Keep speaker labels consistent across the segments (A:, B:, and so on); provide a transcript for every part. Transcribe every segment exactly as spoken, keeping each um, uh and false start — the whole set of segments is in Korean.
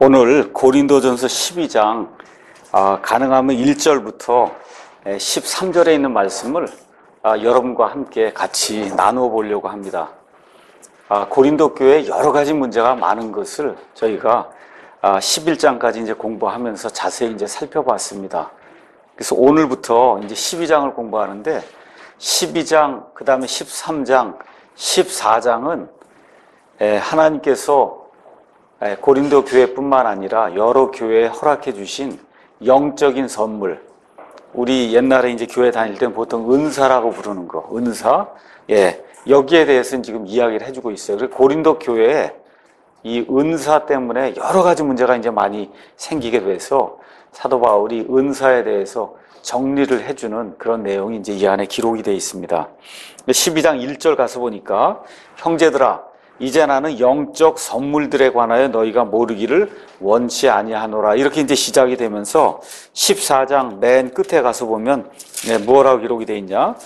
A: 오늘 고린도전서 십이 장 아, 가능하면 일 절부터 십삼 절에 있는 말씀을 아, 여러분과 함께 같이 나누어 보려고 합니다. 아, 고린도 교회에 여러 가지 문제가 많은 것을 저희가 아, 십일 장까지 이제 공부하면서 자세히 이제 살펴봤습니다. 그래서 오늘부터 이제 십이 장을 공부하는데 십이 장, 그 다음에 십삼 장, 십사 장은 에, 하나님께서 에, 고린도 교회뿐만 아니라 여러 교회에 허락해 주신 영적인 선물, 우리 옛날에 이제 교회 다닐 때는 보통 은사라고 부르는 거, 은사, 예, 여기에 대해서는 지금 이야기를 해주고 있어요. 그리고 고린도 교회에 이 은사 때문에 여러 가지 문제가 이제 많이 생기게 돼서 사도 바울이 은사에 대해서 정리를 해주는 그런 내용이 이제 이 안에 기록이 되어 있습니다. 십이 장 일 절 가서 보니까 형제들아 이제 나는 영적 선물들에 관하여 너희가 모르기를 원치 아니하노라 이렇게 이제 시작이 되면서 십사 장 맨 끝에 가서 보면 네, 뭐라고 기록이 되어 있냐,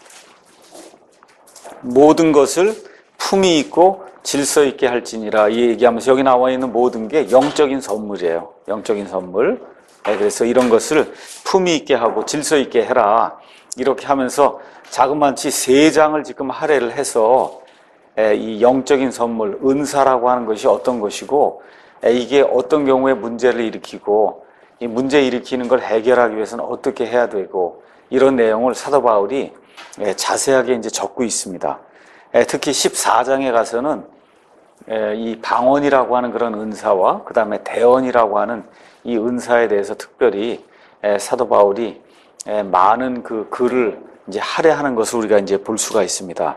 A: 모든 것을 품위 있고 질서 있게 할지니라 이 얘기하면서 여기 나와 있는 모든 게 영적인 선물이에요. 영적인 선물. 네, 그래서 이런 것을 품위 있게 하고 질서 있게 해라 이렇게 하면서 자그마치 세 장을 지금 할애를 해서 이 영적인 선물, 은사라고 하는 것이 어떤 것이고 이게 어떤 경우에 문제를 일으키고 이 문제 일으키는 걸 해결하기 위해서는 어떻게 해야 되고 이런 내용을 사도 바울이 자세하게 이제 적고 있습니다. 특히 십사 장에 가서는 이 방언이라고 하는 그런 은사와 그 다음에 대언이라고 하는 이 은사에 대해서 특별히 사도 바울이 많은 그 글을 이제 할애하는 것을 우리가 이제 볼 수가 있습니다.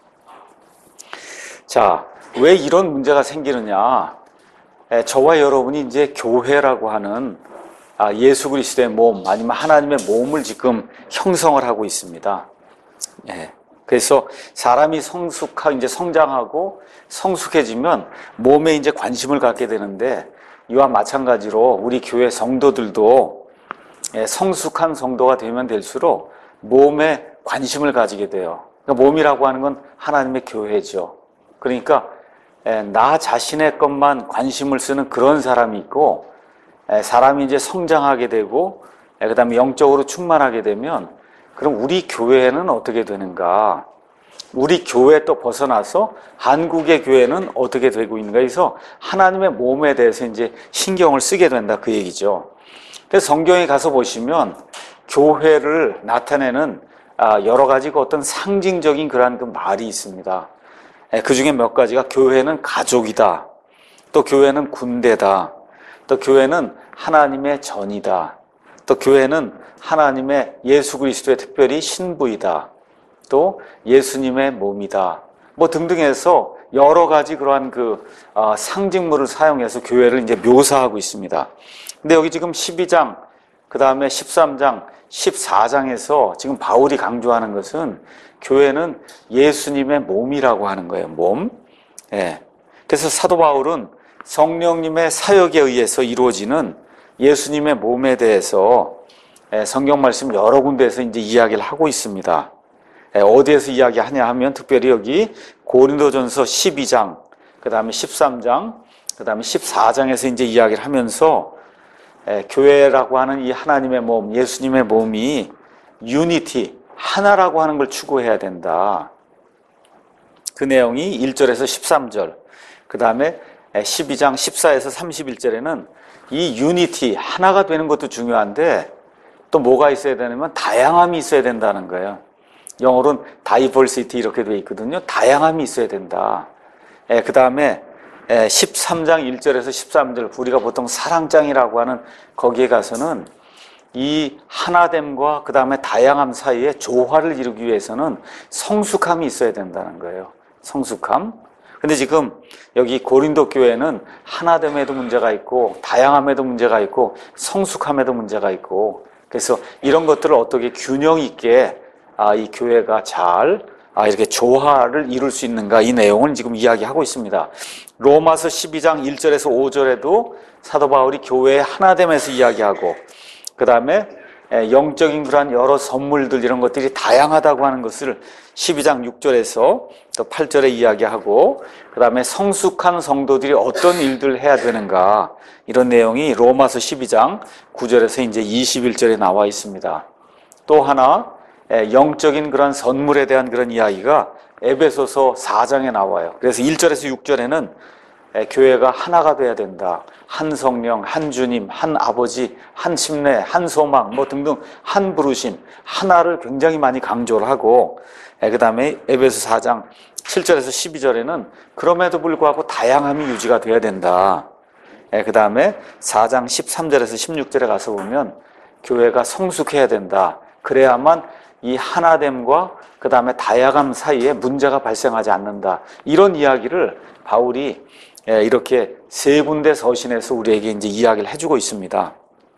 A: 자, 왜 이런 문제가 생기느냐? 저와 여러분이 이제 교회라고 하는 예수 그리스도의 몸, 아니면 하나님의 몸을 지금 형성을 하고 있습니다. 그래서 사람이 성숙하고 이제 성장하고 성숙해지면 몸에 이제 관심을 갖게 되는데 이와 마찬가지로 우리 교회 성도들도 성숙한 성도가 되면 될수록 몸에 관심을 가지게 돼요. 그러니까 몸이라고 하는 건 하나님의 교회죠. 그러니까 나 자신의 것만 관심을 쓰는 그런 사람이 있고 사람이 이제 성장하게 되고 그 다음에 영적으로 충만하게 되면 그럼 우리 교회는 어떻게 되는가? 우리 교회 또 벗어나서 한국의 교회는 어떻게 되고 있는가 해서 하나님의 몸에 대해서 이제 신경을 쓰게 된다 그 얘기죠. 그래서 성경에 가서 보시면 교회를 나타내는 여러 가지 어떤 상징적인 그러한 그 말이 있습니다. 그 중에 몇 가지가 교회는 가족이다. 또 교회는 군대다. 또 교회는 하나님의 전이다. 또 교회는 하나님의 예수 그리스도의 특별히 신부이다. 또 예수님의 몸이다. 뭐 등등 해서 여러 가지 그러한 그 어, 상징물을 사용해서 교회를 이제 묘사하고 있습니다. 근데 여기 지금 십이 장, 그 다음에 십삼 장, 십사 장에서 지금 바울이 강조하는 것은 교회는 예수님의 몸이라고 하는 거예요. 몸. 예. 그래서 사도 바울은 성령님의 사역에 의해서 이루어지는 예수님의 몸에 대해서 성경 말씀 여러 군데에서 이제 이야기를 하고 있습니다. 어디에서 이야기하냐 하면 특별히 여기 고린도전서 십이 장, 그 다음에 십삼 장, 그 다음에 십사 장에서 이제 이야기를 하면서 교회라고 하는 이 하나님의 몸, 예수님의 몸이 유니티, 하나라고 하는 걸 추구해야 된다. 그 내용이 일 절에서 십삼 절, 그 다음에 십이 장 십사에서 삼십일 절에는 이 유니티, 하나가 되는 것도 중요한데 또 뭐가 있어야 되냐면 다양함이 있어야 된다는 거예요. 영어로는 다이버시티 이렇게 되어 있거든요. 다양함이 있어야 된다. 그 다음에 십삼 장 일 절에서 십삼 절, 우리가 보통 사랑장이라고 하는 거기에 가서는 이 하나됨과 그 다음에 다양함 사이에 조화를 이루기 위해서는 성숙함이 있어야 된다는 거예요. 성숙함. 근데 지금 여기 고린도 교회는 하나됨에도 문제가 있고 다양함에도 문제가 있고 성숙함에도 문제가 있고 그래서 이런 것들을 어떻게 균형 있게 아, 이 교회가 잘 아, 이렇게 조화를 이룰 수 있는가 이 내용을 지금 이야기하고 있습니다. 로마서 십이 장 일 절에서 오 절에도 사도 바울이 교회의 하나됨에서 이야기하고 그 다음에 영적인 그러한 여러 선물들 이런 것들이 다양하다고 하는 것을 십이 장 육 절에서 또 팔 절에 이야기하고, 그 다음에 성숙한 성도들이 어떤 일들을 해야 되는가, 이런 내용이 로마서 십이 장 구 절에서 이제 이십일 절에 나와 있습니다. 또 하나 영적인 그런 선물에 대한 그런 이야기가 에베소서 사 장에 나와요. 그래서 일 절에서 육 절에는 교회가 하나가 돼야 된다. 한 성령, 한 주님, 한 아버지, 한 침례, 한 소망, 뭐 등등 한 부르심, 하나를 굉장히 많이 강조를 하고, 그 다음에 에베소 사 장 칠 절에서 십이 절에는 그럼에도 불구하고 다양함이 유지가 돼야 된다. 그 다음에 사 장 십삼 절에서 십육 절에 가서 보면 교회가 성숙해야 된다. 그래야만 이 하나됨과 그 다음에 다양함 사이에 문제가 발생하지 않는다. 이런 이야기를 바울이 이렇게 세 군데 서신에서 우리에게 이제 이야기를 해주고 있습니다.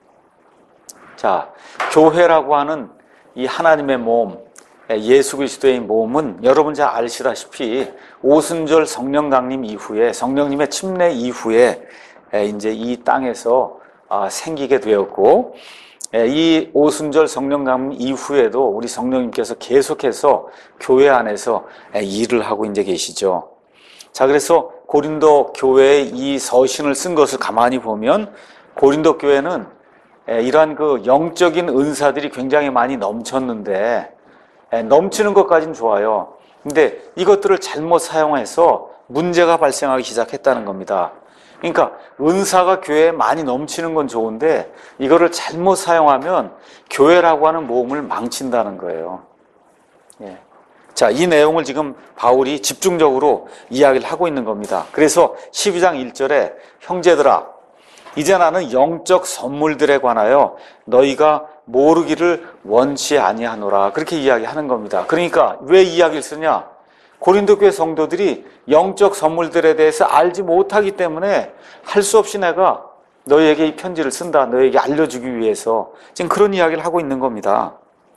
A: 자, 교회라고 하는 이 하나님의 몸, 예수 그리스도의 몸은 여러분 잘 아시다시피 오순절 성령 강림 이후에, 성령님의 침례 이후에 이제 이 땅에서 생기게 되었고, 이 오순절 성령 강림 이후에도 우리 성령님께서 계속해서 교회 안에서 일을 하고 이제 계시죠. 자, 그래서 고린도 교회의 이 서신을 쓴 것을 가만히 보면 고린도 교회는 이러한 그 영적인 은사들이 굉장히 많이 넘쳤는데, 넘치는 것까지는 좋아요. 근데 이것들을 잘못 사용해서 문제가 발생하기 시작했다는 겁니다. 그러니까 은사가 교회에 많이 넘치는 건 좋은데 이거를 잘못 사용하면 교회라고 하는 모험을 망친다는 거예요. 예. 자, 이 내용을 지금 바울이 집중적으로 이야기를 하고 있는 겁니다. 그래서 십이 장 일 절에 형제들아, 이제 나는 영적 선물들에 관하여 너희가 모르기를 원치 아니하노라, 그렇게 이야기하는 겁니다. 그러니까 왜 이야기를 쓰냐? 고린도 교회 성도들이 영적 선물들에 대해서 알지 못하기 때문에 할 수 없이 내가 너희에게 이 편지를 쓴다, 너희에게 알려주기 위해서 지금 그런 이야기를 하고 있는 겁니다.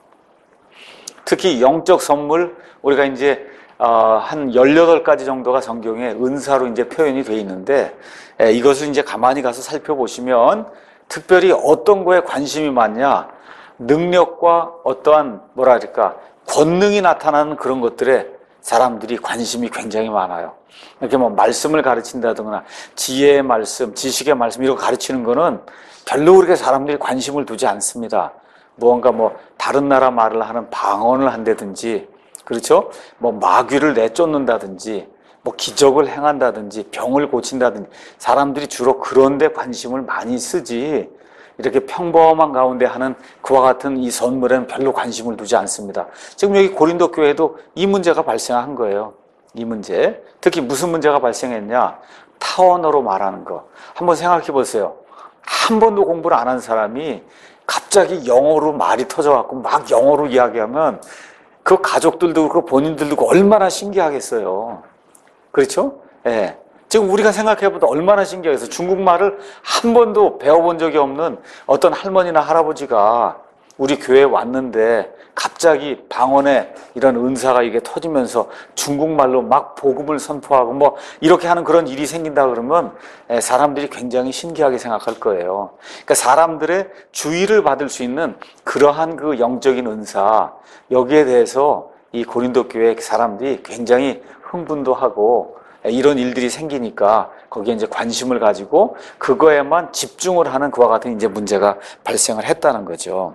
A: 특히 영적 선물, 우리가 이제 한 열여덟 가지 정도가 성경에 은사로 이제 표현이 되어 있는데, 이것을 이제 가만히 가서 살펴보시면 특별히 어떤 거에 관심이 많냐? 능력과 어떠한 뭐라 그럴까 권능이 나타나는 그런 것들에 사람들이 관심이 굉장히 많아요. 이렇게 뭐 말씀을 가르친다거나 지혜의 말씀, 지식의 말씀 이런 거 가르치는 거는 별로 그렇게 사람들이 관심을 두지 않습니다. 무언가 뭐 다른 나라 말을 하는 방언을 한다든지, 그렇죠? 뭐 마귀를 내쫓는다든지, 뭐 기적을 행한다든지, 병을 고친다든지, 사람들이 주로 그런 데 관심을 많이 쓰지, 이렇게 평범한 가운데 하는 그와 같은 이 선물에는 별로 관심을 두지 않습니다. 지금 여기 고린도 교회도 이 문제가 발생한 거예요. 이 문제. 특히 무슨 문제가 발생했냐? 타원어로 말하는 거. 한번 생각해 보세요. 한 번도 공부를 안 한 사람이 갑자기 영어로 말이 터져갖고 막 영어로 이야기하면 그 가족들도 그렇고 본인들도 그렇고 얼마나 신기하겠어요. 그렇죠? 예. 지금 우리가 생각해보다 얼마나 신기해서 중국말을 한 번도 배워본 적이 없는 어떤 할머니나 할아버지가 우리 교회에 왔는데 갑자기 방언에 이런 은사가 이게 터지면서 중국말로 막 복음을 선포하고 뭐 이렇게 하는 그런 일이 생긴다 그러면 사람들이 굉장히 신기하게 생각할 거예요. 그러니까 사람들의 주의를 받을 수 있는 그러한 그 영적인 은사, 여기에 대해서 이 고린도 교회 사람들이 굉장히 흥분도 하고 이런 일들이 생기니까 거기에 이제 관심을 가지고 그거에만 집중을 하는 그와 같은 이제 문제가 발생을 했다는 거죠.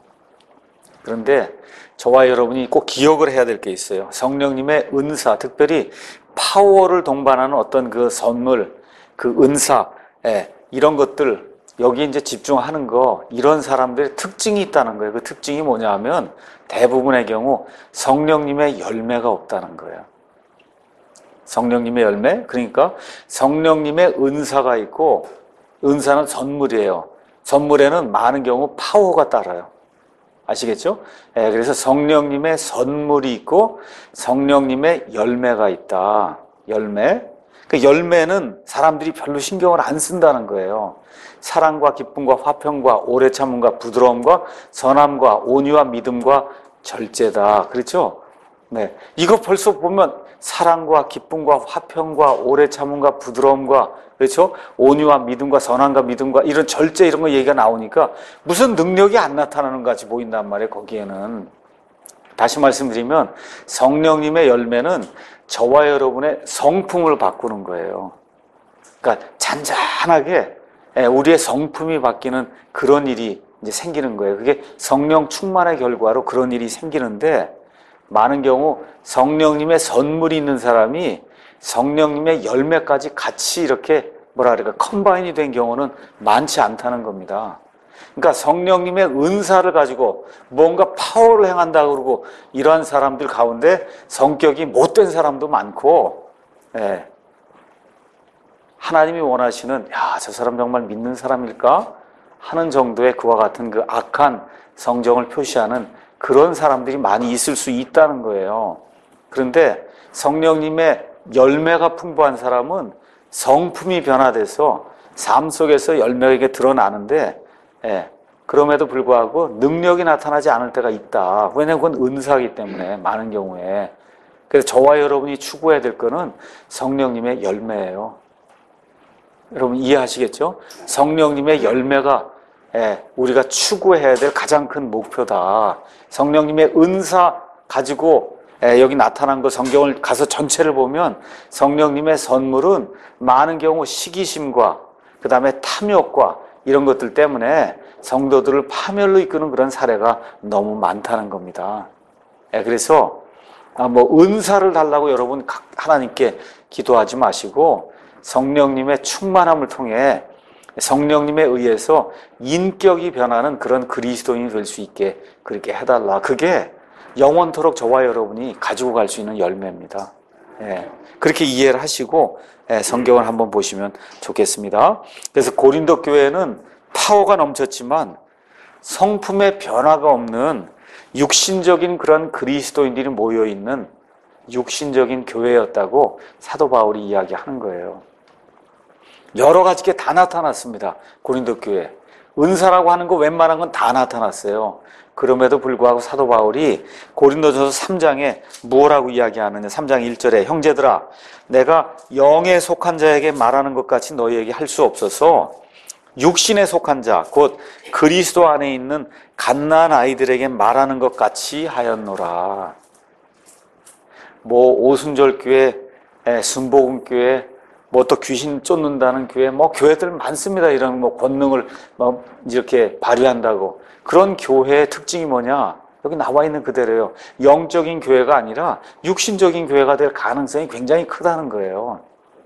A: 그런데 저와 여러분이 꼭 기억을 해야 될 게 있어요. 성령님의 은사, 특별히 파워를 동반하는 어떤 그 선물, 그 은사, 예, 이런 것들, 여기 이제 집중하는 거, 이런 사람들의 특징이 있다는 거예요. 그 특징이 뭐냐 하면 대부분의 경우 성령님의 열매가 없다는 거예요. 성령님의 열매? 그러니까 성령님의 은사가 있고, 은사는 선물이에요. 선물에는 많은 경우 파워가 따라요. 아시겠죠? 예, 그래서 성령님의 선물이 있고 성령님의 열매가 있다. 열매. 그 열매는 사람들이 별로 신경을 안 쓴다는 거예요. 사랑과 기쁨과 화평과 오래 참음과 부드러움과 선함과 온유와 믿음과 절제다. 그렇죠? 네. 이거 벌써 보면 사랑과 기쁨과 화평과 오래 참음과 부드러움과 그렇죠? 온유와 믿음과 선함과 믿음과 이런 절제 이런 거 얘기가 나오니까 무슨 능력이 안 나타나는 것 같이 보인단 말이에요, 거기에는. 다시 말씀드리면 성령님의 열매는 저와 여러분의 성품을 바꾸는 거예요. 그러니까 잔잔하게 우리의 성품이 바뀌는 그런 일이 이제 생기는 거예요. 그게 성령 충만의 결과로 그런 일이 생기는데, 많은 경우 성령님의 선물이 있는 사람이 성령님의 열매까지 같이 이렇게 뭐라 그럴까 컴바인이 된 경우는 많지 않다는 겁니다. 그러니까 성령님의 은사를 가지고 뭔가 파워를 행한다고 그러고 이러한 사람들 가운데 성격이 못된 사람도 많고, 예. 하나님이 원하시는 야, 저 사람 정말 믿는 사람일까 하는 정도의 그와 같은 그 악한 성정을 표시하는 그런 사람들이 많이 있을 수 있다는 거예요. 그런데 성령님의 열매가 풍부한 사람은 성품이 변화돼서 삶 속에서 열매가 이게 드러나는데, 예, 그럼에도 불구하고 능력이 나타나지 않을 때가 있다. 왜냐하면 그건 은사이기 때문에 많은 경우에. 그래서 저와 여러분이 추구해야 될 거는 성령님의 열매예요. 여러분 이해하시겠죠? 성령님의 열매가 예, 우리가 추구해야 될 가장 큰 목표다. 성령님의 은사 가지고 예, 여기 나타난 거 성경을 가서 전체를 보면 성령님의 선물은 많은 경우 시기심과 그 다음에 탐욕과 이런 것들 때문에 성도들을 파멸로 이끄는 그런 사례가 너무 많다는 겁니다. 예, 그래서 아, 뭐 은사를 달라고 여러분 하나님께 기도하지 마시고 성령님의 충만함을 통해 성령님에 의해서 인격이 변하는 그런 그리스도인이 될 수 있게 그렇게 해달라. 그게 영원토록 저와 여러분이 가지고 갈 수 있는 열매입니다. 예, 그렇게 이해를 하시고 예, 성경을 한번 보시면 좋겠습니다. 그래서 고린도 교회는 파워가 넘쳤지만 성품의 변화가 없는 육신적인 그런 그리스도인들이 모여있는 육신적인 교회였다고 사도 바울이 이야기하는 거예요. 여러 가지 게 다 나타났습니다. 고린도 교회. 은사라고 하는 거 웬만한 건 다 나타났어요. 그럼에도 불구하고 사도 바울이 고린도전서 삼 장에 무엇라고 이야기하느냐. 삼 장 일 절에 형제들아 내가 영에 속한 자에게 말하는 것 같이 너희에게 할 수 없어서 육신에 속한 자 곧 그리스도 안에 있는 갓난 아이들에게 말하는 것 같이 하였노라. 뭐 오순절 교회, 순복음 교회, 뭐 또 귀신 쫓는다는 교회, 뭐 교회들 많습니다. 이런 뭐 권능을 뭐 이렇게 발휘한다고. 그런 교회의 특징이 뭐냐? 여기 나와 있는 그대로예요. 영적인 교회가 아니라 육신적인 교회가 될 가능성이 굉장히 크다는 거예요.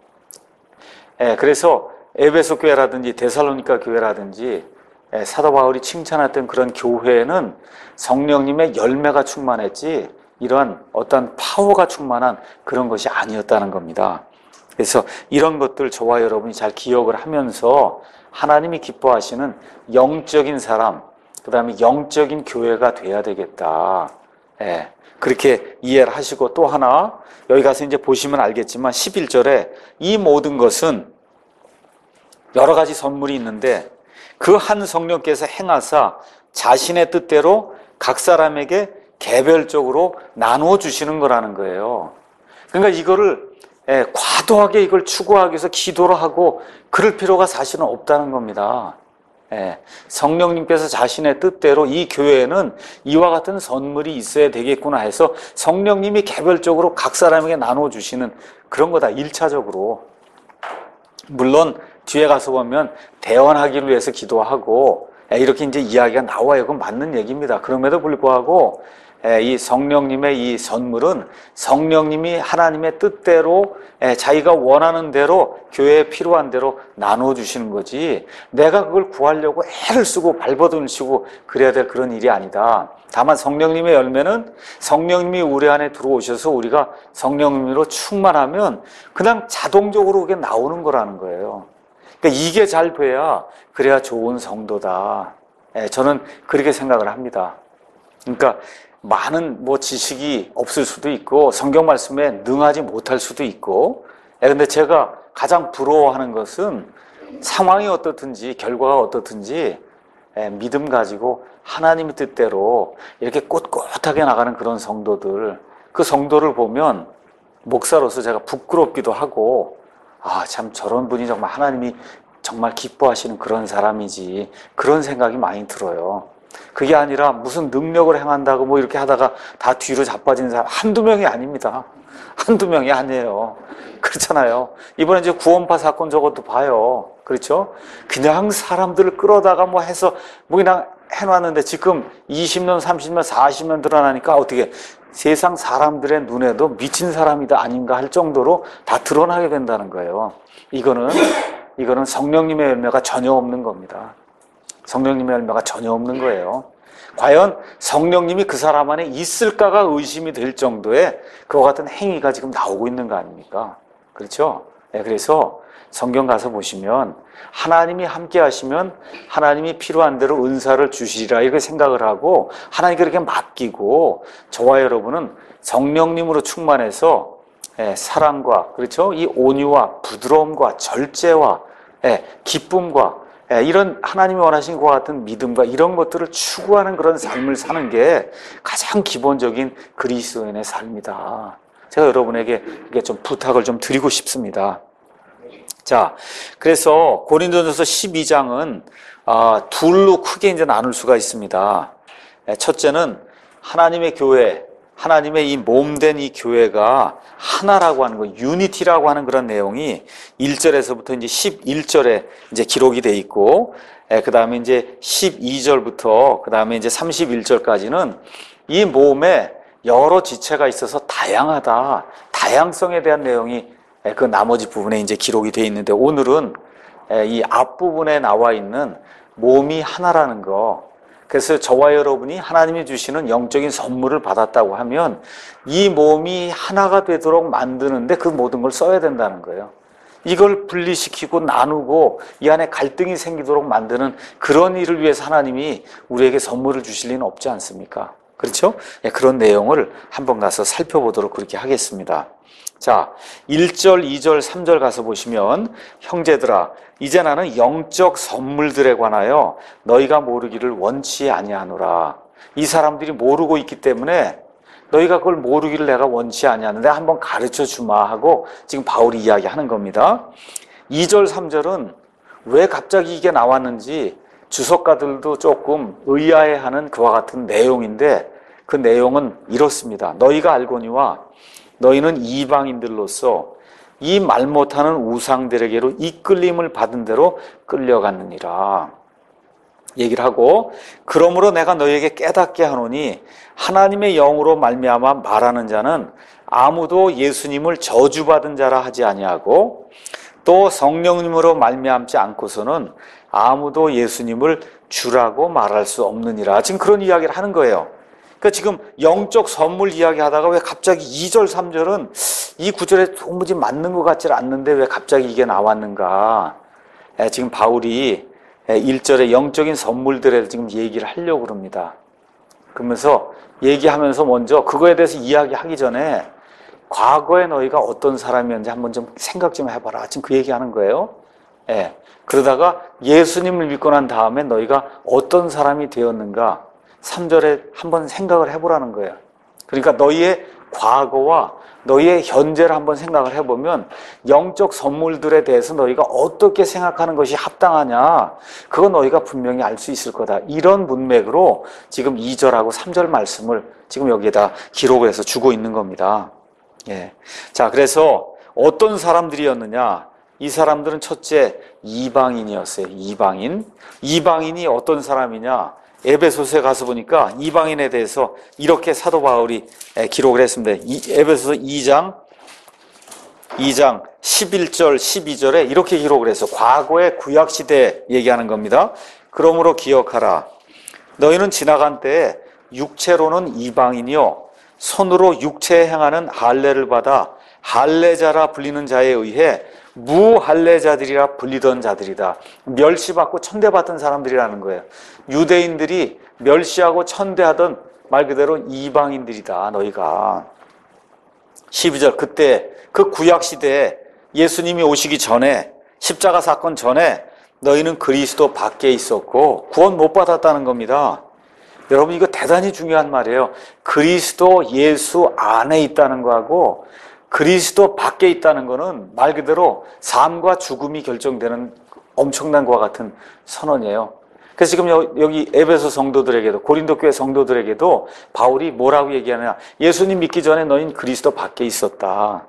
A: 예, 그래서 에베소 교회라든지 데살로니가 교회라든지 예, 사도 바울이 칭찬했던 그런 교회는 성령님의 열매가 충만했지 이런 어떤 파워가 충만한 그런 것이 아니었다는 겁니다. 그래서 이런 것들 저와 여러분이 잘 기억을 하면서 하나님이 기뻐하시는 영적인 사람, 그 다음에 영적인 교회가 돼야 되겠다. 예, 그렇게 이해를 하시고 또 하나 여기 가서 이제 보시면 알겠지만 십일 절에 이 모든 것은 여러 가지 선물이 있는데 그 한 성령께서 행하사 자신의 뜻대로 각 사람에게 개별적으로 나누어 주시는 거라는 거예요. 그러니까 이거를 예, 과도하게 이걸 추구하기 위해서 기도를 하고 그럴 필요가 사실은 없다는 겁니다. 예, 성령님께서 자신의 뜻대로 이 교회에는 이와 같은 선물이 있어야 되겠구나 해서 성령님이 개별적으로 각 사람에게 나누어 주시는 그런 거다. 일차적으로. 물론 뒤에 가서 보면 대원하기를 위해서 기도하고 예, 이렇게 이제 이야기가 나와요. 그건 맞는 얘기입니다. 그럼에도 불구하고 이 성령님의 이 선물은 성령님이 하나님의 뜻대로 자기가 원하는 대로 교회에 필요한 대로 나누어 주시는 거지 내가 그걸 구하려고 애를 쓰고 발버둥을 치고 그래야 될 그런 일이 아니다. 다만 성령님의 열매는 성령님이 우리 안에 들어오셔서 우리가 성령님으로 충만하면 그냥 자동적으로 그게 나오는 거라는 거예요. 그러니까 이게 잘 돼야 그래야 좋은 성도다. 저는 그렇게 생각을 합니다. 그러니까 많은 뭐 지식이 없을 수도 있고 성경 말씀에 능하지 못할 수도 있고 근데 제가 가장 부러워하는 것은 상황이 어떻든지 결과가 어떻든지 믿음 가지고 하나님의 뜻대로 이렇게 꼿꼿하게 나가는 그런 성도들 그 성도를 보면 목사로서 제가 부끄럽기도 하고 아, 참 저런 분이 정말 하나님이 정말 기뻐하시는 그런 사람이지, 그런 생각이 많이 들어요. 그게 아니라 무슨 능력을 행한다고 뭐 이렇게 하다가 다 뒤로 자빠진 사람 한두 명이 아닙니다. 한두 명이 아니에요. 그렇잖아요. 이번에 이제 구원파 사건 저것도 봐요. 그렇죠? 그냥 사람들을 끌어다가 뭐 해서 뭐 그냥 해놨는데 지금 이십 년, 삼십 년, 사십 년 드러나니까 어떻게 세상 사람들의 눈에도 미친 사람이다 아닌가 할 정도로 다 드러나게 된다는 거예요. 이거는 이거는 성령님의 열매가 전혀 없는 겁니다. 성령님의 열매가 전혀 없는 거예요. 과연 성령님이 그 사람 안에 있을까가 의심이 될 정도의 그와 같은 행위가 지금 나오고 있는 거 아닙니까? 그렇죠? 네, 그래서 성경 가서 보시면 하나님이 함께 하시면 하나님이 필요한 대로 은사를 주시리라 이렇게 생각을 하고 하나님께 그렇게 맡기고 저와 여러분은 성령님으로 충만해서 사랑과 그렇죠? 이 온유와 부드러움과 절제와 기쁨과 이런 하나님이 원하신 것과 같은 믿음과 이런 것들을 추구하는 그런 삶을 사는 게 가장 기본적인 그리스도인의 삶이다. 제가 여러분에게 이게 좀 부탁을 좀 드리고 싶습니다. 자, 그래서 고린도전서 십이 장은 아, 둘로 크게 이제 나눌 수가 있습니다. 첫째는 하나님의 교회, 하나님의 이 몸된 이 교회가 하나라고 하는 거, 유니티라고 하는 그런 내용이 일 절에서부터 이제 십일 절에 이제 기록이 돼 있고, 그 다음에 이제 십이 절부터 그 다음에 이제 삼십일 절까지는 이 몸에 여러 지체가 있어서 다양하다, 다양성에 대한 내용이 그 나머지 부분에 이제 기록이 돼 있는데 오늘은 이 앞부분에 나와 있는 몸이 하나라는 거. 그래서 저와 여러분이 하나님이 주시는 영적인 선물을 받았다고 하면 이 몸이 하나가 되도록 만드는데 그 모든 걸 써야 된다는 거예요. 이걸 분리시키고 나누고 이 안에 갈등이 생기도록 만드는 그런 일을 위해서 하나님이 우리에게 선물을 주실 리는 없지 않습니까? 그렇죠? 그런 내용을 한번 가서 살펴보도록 그렇게 하겠습니다. 자, 일 절, 이 절, 삼 절 가서 보시면 형제들아 이제 나는 영적 선물들에 관하여 너희가 모르기를 원치 아니하노라. 이 사람들이 모르고 있기 때문에 너희가 그걸 모르기를 내가 원치 아니하는데 한번 가르쳐 주마 하고 지금 바울이 이야기하는 겁니다. 이 절, 삼 절은 왜 갑자기 이게 나왔는지 주석가들도 조금 의아해하는 그와 같은 내용인데 그 내용은 이렇습니다. 너희가 알거니와 너희는 이방인들로서 이 말 못하는 우상들에게로 이끌림을 받은 대로 끌려갔느니라 얘기를 하고, 그러므로 내가 너희에게 깨닫게 하노니 하나님의 영으로 말미암아 말하는 자는 아무도 예수님을 저주받은 자라 하지 아니하고 또 성령님으로 말미암지 않고서는 아무도 예수님을 주라고 말할 수 없느니라. 지금 그런 이야기를 하는 거예요. 그러니까 지금 영적 선물 이야기하다가 왜 갑자기 이 절, 삼 절은 이 구절에 도무지 맞는 것 같지 않는데 왜 갑자기 이게 나왔는가? 지금 바울이 일 절에 영적인 선물들에 지금 얘기를 하려고 그럽니다. 그러면서 얘기하면서 먼저 그거에 대해서 이야기하기 전에 과거에 너희가 어떤 사람이었는지 한번 좀 생각 좀 해봐라. 지금 그 얘기하는 거예요. 예. 그러다가 예수님을 믿고 난 다음에 너희가 어떤 사람이 되었는가? 삼 절에 한번 생각을 해보라는 거예요. 그러니까 너희의 과거와 너희의 현재를 한번 생각을 해보면 영적 선물들에 대해서 너희가 어떻게 생각하는 것이 합당하냐, 그건 너희가 분명히 알 수 있을 거다. 이런 문맥으로 지금 이 절하고 삼 절 말씀을 지금 여기에다 기록을 해서 주고 있는 겁니다. 예. 자, 그래서 어떤 사람들이었느냐? 이 사람들은 첫째 이방인이었어요. 이방인. 이방인이 어떤 사람이냐? 에베소서에 가서 보니까 이방인에 대해서 이렇게 사도 바울이 기록을 했습니다. 에베소서 이 장 이 장 십일 절 십이 절에 이렇게 기록을 해서 과거의 구약시대 얘기하는 겁니다. 그러므로 기억하라. 너희는 지나간 때에 육체로는 이방인이요 손으로 육체에 행하는 할례를 받아 할례자라 불리는 자에 의해 무할례자들이라 불리던 자들이다. 멸시받고 천대받던 사람들이라는 거예요. 유대인들이 멸시하고 천대하던 말 그대로 이방인들이다. 너희가 십이 절 그때 그 구약시대에 예수님이 오시기 전에 십자가 사건 전에 너희는 그리스도 밖에 있었고 구원 못 받았다는 겁니다. 여러분 이거 대단히 중요한 말이에요. 그리스도 예수 안에 있다는 거하고 그리스도 밖에 있다는 것은 말 그대로 삶과 죽음이 결정되는 엄청난 것과 같은 선언이에요. 그래서 지금 여기 에베소 성도들에게도, 고린도 교회 성도들에게도 바울이 뭐라고 얘기하느냐. 예수님 믿기 전에 너희는 그리스도 밖에 있었다.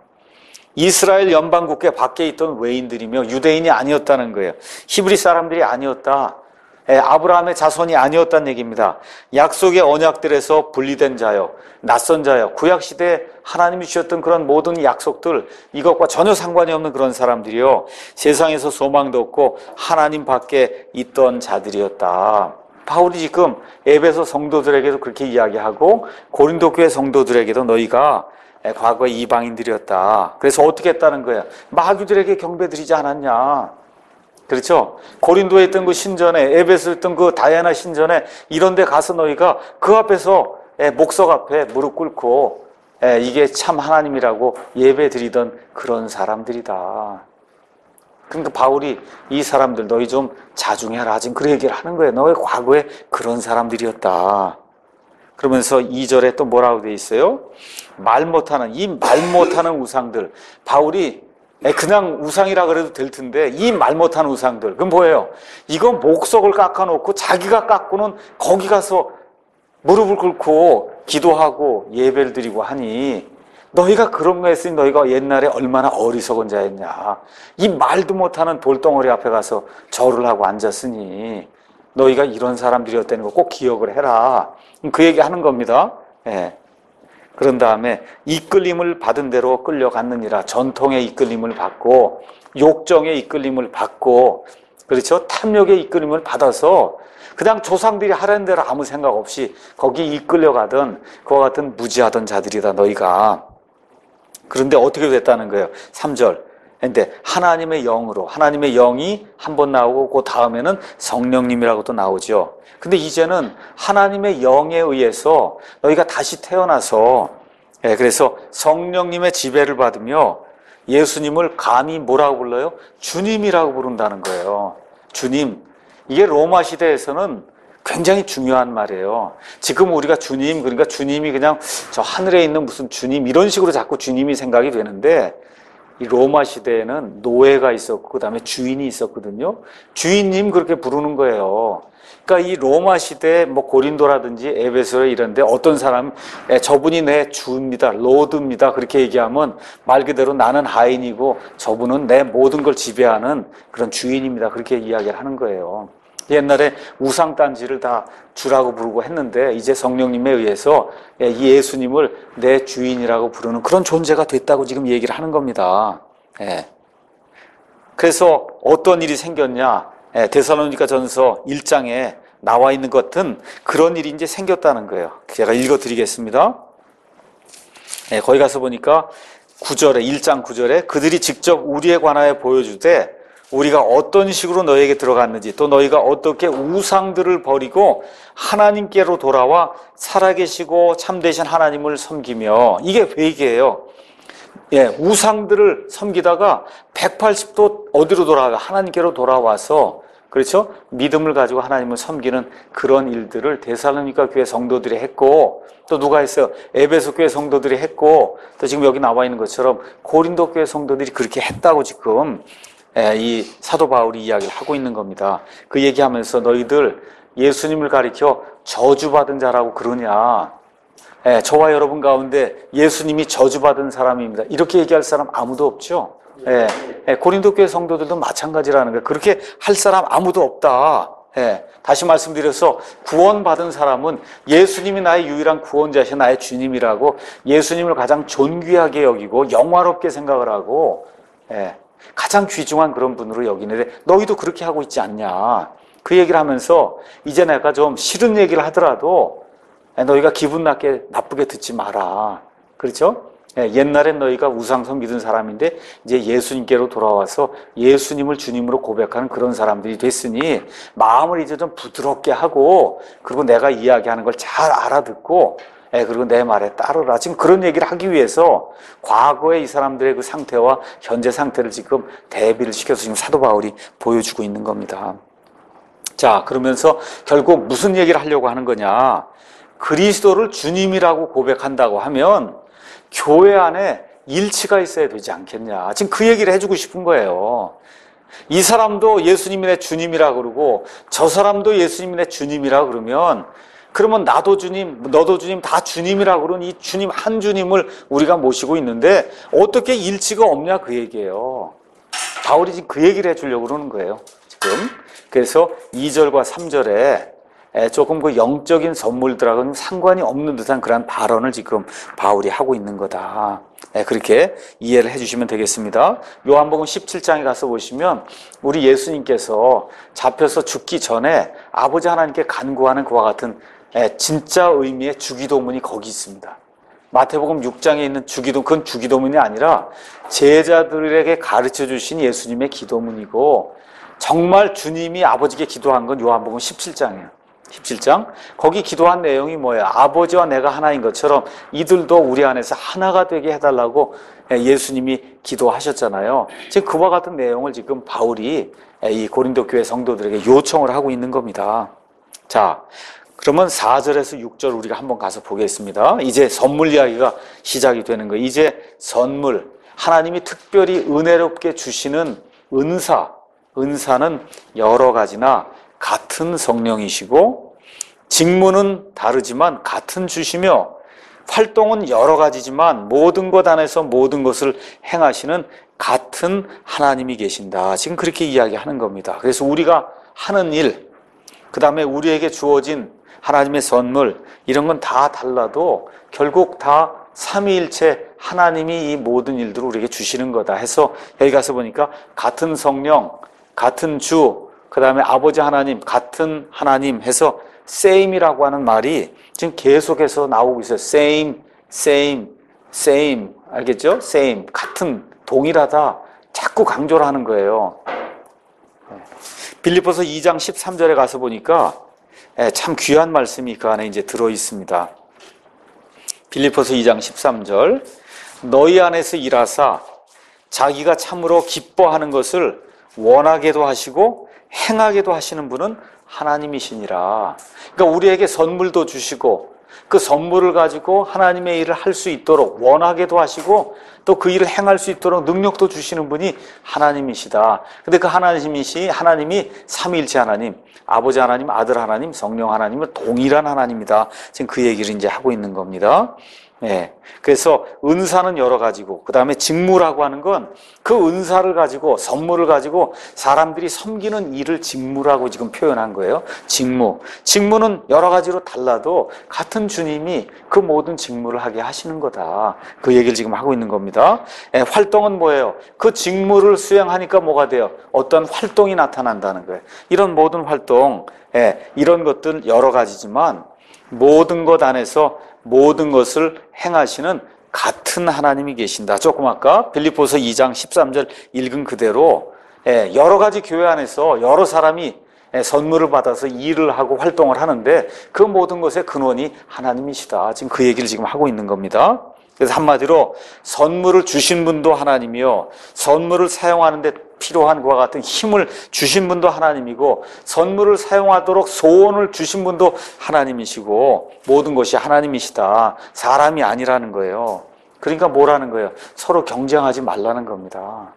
A: 이스라엘 연방국회 밖에 있던 외인들이며 유대인이 아니었다는 거예요. 히브리 사람들이 아니었다. 아브라함의 자손이 아니었다는 얘기입니다. 약속의 언약들에서 분리된 자요, 낯선 자요, 구약시대에 하나님이 주셨던 그런 모든 약속들, 이것과 전혀 상관이 없는 그런 사람들이요, 세상에서 소망도 없고 하나님 밖에 있던 자들이었다. 바울이 지금 에베소 성도들에게도 그렇게 이야기하고 고린도 교회 성도들에게도 너희가 과거에 이방인들이었다. 그래서 어떻게 했다는 거야? 마귀들에게 경배드리지 않았냐? 그렇죠? 고린도에 있던 그 신전에, 에베소에 있던 그 다이아나 신전에 이런 데 가서 너희가 그 앞에서 목석 앞에 무릎 꿇고 이게 참 하나님이라고 예배 드리던 그런 사람들이다. 그러니까 바울이 이 사람들 너희 좀 자중해라, 지금 그 얘기를 하는 거예요. 너희 과거에 그런 사람들이었다. 그러면서 이 절에 또 뭐라고 돼 있어요? 말 못하는, 이 말 못하는 우상들. 바울이 그냥 우상이라 그래도 될 텐데 이 말 못하는 우상들, 그럼 뭐예요? 이거 목석을 깎아놓고 자기가 깎고는 거기 가서 무릎을 꿇고 기도하고 예배를 드리고 하니 너희가 그런 거 했으니 너희가 옛날에 얼마나 어리석은 자였냐. 이 말도 못하는 돌덩어리 앞에 가서 절을 하고 앉았으니 너희가 이런 사람들이었다는 거 꼭 기억을 해라. 그 얘기 하는 겁니다. 예. 그런 다음에 이끌림을 받은 대로 끌려갔느니라. 전통의 이끌림을 받고 욕정의 이끌림을 받고, 그렇죠? 탐욕의 이끌림을 받아서 그냥 조상들이 하라는 대로 아무 생각 없이 거기 이끌려가던 그와 같은 무지하던 자들이다 너희가. 그런데 어떻게 됐다는 거예요? 삼 절. 근데 하나님의 영으로, 하나님의 영이 한 번 나오고 그 다음에는 성령님이라고 또 나오죠. 근데 이제는 하나님의 영에 의해서 너희가 다시 태어나서, 예, 그래서 성령님의 지배를 받으며 예수님을 감히 뭐라고 불러요? 주님이라고 부른다는 거예요. 주님. 이게 로마 시대에서는 굉장히 중요한 말이에요. 지금 우리가 주님, 그러니까 주님이 그냥 저 하늘에 있는 무슨 주님 이런 식으로 자꾸 주님이 생각이 되는데, 이 로마 시대에는 노예가 있었고 그 다음에 주인이 있었거든요. 주인님 그렇게 부르는 거예요. 그러니까 이 로마 시대에 뭐 고린도라든지 에베소 이런데 어떤 사람, 저분이 내 주입니다, 로드입니다 그렇게 얘기하면 말 그대로 나는 하인이고 저분은 내 모든 걸 지배하는 그런 주인입니다 그렇게 이야기를 하는 거예요. 옛날에 우상단지를 다 주라고 부르고 했는데 이제 성령님에 의해서 이 예수님을 내 주인이라고 부르는 그런 존재가 됐다고 지금 얘기를 하는 겁니다. 예. 그래서 어떤 일이 생겼냐? 예, 데살로니가 전서 일 장에 나와 있는 것 같은 그런 일이 이제 생겼다는 거예요. 제가 읽어드리겠습니다. 예, 거기 가서 보니까 구 절에, 일 장 구 절에 그들이 직접 우리에 관하여 보여주되 우리가 어떤 식으로 너에게 들어갔는지, 또 너희가 어떻게 우상들을 버리고 하나님께로 돌아와 살아계시고 참되신 하나님을 섬기며, 이게 회개예요. 예, 우상들을 섬기다가 백팔십 도 어디로 돌아가? 하나님께로 돌아와서, 그렇죠? 믿음을 가지고 하나님을 섬기는 그런 일들을 데살로니가 교회 성도들이 했고, 또 누가 했어요? 에베소 교회 성도들이 했고, 또 지금 여기 나와 있는 것처럼 고린도 교회 성도들이 그렇게 했다고 지금 이 사도 바울이 이야기를 하고 있는 겁니다. 그 얘기하면서 너희들 예수님을 가리켜 저주받은 자라고 그러냐? 예, 저와 여러분 가운데 예수님이 저주받은 사람입니다. 이렇게 얘기할 사람 아무도 없죠. 예, 예, 고린도 교회 성도들도 마찬가지라는 거예요. 그렇게 할 사람 아무도 없다. 예, 다시 말씀드려서 구원받은 사람은 예수님이 나의 유일한 구원자이신 나의 주님이라고 예수님을 가장 존귀하게 여기고 영화롭게 생각을 하고, 예, 가장 귀중한 그런 분으로 여기는데 너희도 그렇게 하고 있지 않냐. 그 얘기를 하면서 이제 내가 좀 싫은 얘기를 하더라도 너희가 기분 나게 나쁘게 듣지 마라. 그렇죠? 옛날엔 너희가 우상성 믿은 사람인데 이제 예수님께로 돌아와서 예수님을 주님으로 고백하는 그런 사람들이 됐으니 마음을 이제 좀 부드럽게 하고, 그리고 내가 이야기하는 걸 잘 알아듣고, 예, 그리고 내 말에 따르라. 지금 그런 얘기를 하기 위해서 과거의 이 사람들의 그 상태와 현재 상태를 지금 대비를 시켜서 지금 사도 바울이 보여주고 있는 겁니다. 자, 그러면서 결국 무슨 얘기를 하려고 하는 거냐? 그리스도를 주님이라고 고백한다고 하면 교회 안에 일치가 있어야 되지 않겠냐. 지금 그 얘기를 해주고 싶은 거예요. 이 사람도 예수님이 내 주님이라 그러고 저 사람도 예수님이 내 주님이라 그러면 그러면 나도 주님, 너도 주님, 다 주님이라 그러는 이 주님 한 주님을 우리가 모시고 있는데 어떻게 일치가 없냐 그 얘기예요. 바울이 지금 그 얘기를 해주려고 그러는 거예요. 지금. 그래서 이 절과 삼 절에 조금 그 영적인 선물들하고는 상관이 없는 듯한 그런 발언을 지금 바울이 하고 있는 거다. 그렇게 이해를 해주시면 되겠습니다. 요한복음 십칠 장에 가서 보시면 우리 예수님께서 잡혀서 죽기 전에 아버지 하나님께 간구하는 그와 같은 진짜 의미의 주기도문이 거기 있습니다. 마태복음 육 장에 있는 주기도, 그건 주기도문이 아니라 제자들에게 가르쳐 주신 예수님의 기도문이고 정말 주님이 아버지께 기도한 건 요한복음 십칠 장이에요. 십칠 장. 거기 기도한 내용이 뭐예요? 아버지와 내가 하나인 것처럼 이들도 우리 안에서 하나가 되게 해달라고 예수님이 기도하셨잖아요. 지금 그와 같은 내용을 지금 바울이 이 고린도 교회 성도들에게 요청을 하고 있는 겁니다. 자, 그러면 사 절에서 육 절 우리가 한번 가서 보겠습니다. 이제 선물 이야기가 시작이 되는 거예요. 이제 선물, 하나님이 특별히 은혜롭게 주시는 은사, 은사는 여러 가지나 같은 성령이시고 직무는 다르지만 같은 주시며 활동은 여러 가지지만 모든 것 안에서 모든 것을 행하시는 같은 하나님이 계신다. 지금 그렇게 이야기하는 겁니다. 그래서 우리가 하는 일, 그 다음에 우리에게 주어진 하나님의 선물, 이런 건 다 달라도 결국 다 삼위일체 하나님이 이 모든 일들을 우리에게 주시는 거다 해서 여기 가서 보니까 같은 성령, 같은 주, 그 다음에 아버지 하나님, 같은 하나님 해서 same이라고 하는 말이 지금 계속해서 나오고 있어요. same, same, same. 알겠죠? same. 같은, 동일하다. 자꾸 강조를 하는 거예요. 빌립보서 이 장 십삼 절에 가서 보니까 참 귀한 말씀이 그 안에 이제 들어 있습니다. 빌립보서 이 장 십삼 절. 너희 안에서 일하사 자기가 참으로 기뻐하는 것을 원하게도 하시고 행하게도 하시는 분은 하나님이시니라. 그러니까 우리에게 선물도 주시고 그 선물을 가지고 하나님의 일을 할 수 있도록 원하게도 하시고 또 그 일을 행할 수 있도록 능력도 주시는 분이 하나님이시다. 근데 그 하나님이시, 하나님이 삼위일체 하나님, 아버지 하나님, 아들 하나님, 성령 하나님은 동일한 하나님이다. 지금 그 얘기를 이제 하고 있는 겁니다. 예. 그래서 은사는 여러 가지고, 그 다음에 직무라고 하는 건 그 은사를 가지고, 선물을 가지고 사람들이 섬기는 일을 직무라고 지금 표현한 거예요. 직무. 직무는 여러 가지로 달라도 같은 주님이 그 모든 직무를 하게 하시는 거다. 그 얘기를 지금 하고 있는 겁니다. 예, 활동은 뭐예요? 그 직무를 수행하니까 뭐가 돼요? 어떤 활동이 나타난다는 거예요. 이런 모든 활동, 예, 이런 것들 여러 가지지만 모든 것 안에서 모든 것을 행하시는 같은 하나님이 계신다. 조금 아까 빌립보서 이 장 십삼 절 읽은 그대로 여러 가지 교회 안에서 여러 사람이 선물을 받아서 일을 하고 활동을 하는데 그 모든 것의 근원이 하나님이시다. 지금 그 얘기를 지금 하고 있는 겁니다. 그래서 한마디로 선물을 주신 분도 하나님이요, 선물을 사용하는 데 필요한 것과 같은 힘을 주신 분도 하나님이고 선물을 사용하도록 소원을 주신 분도 하나님이시고 모든 것이 하나님이시다. 사람이 아니라는 거예요. 그러니까 뭐라는 거예요? 서로 경쟁하지 말라는 겁니다.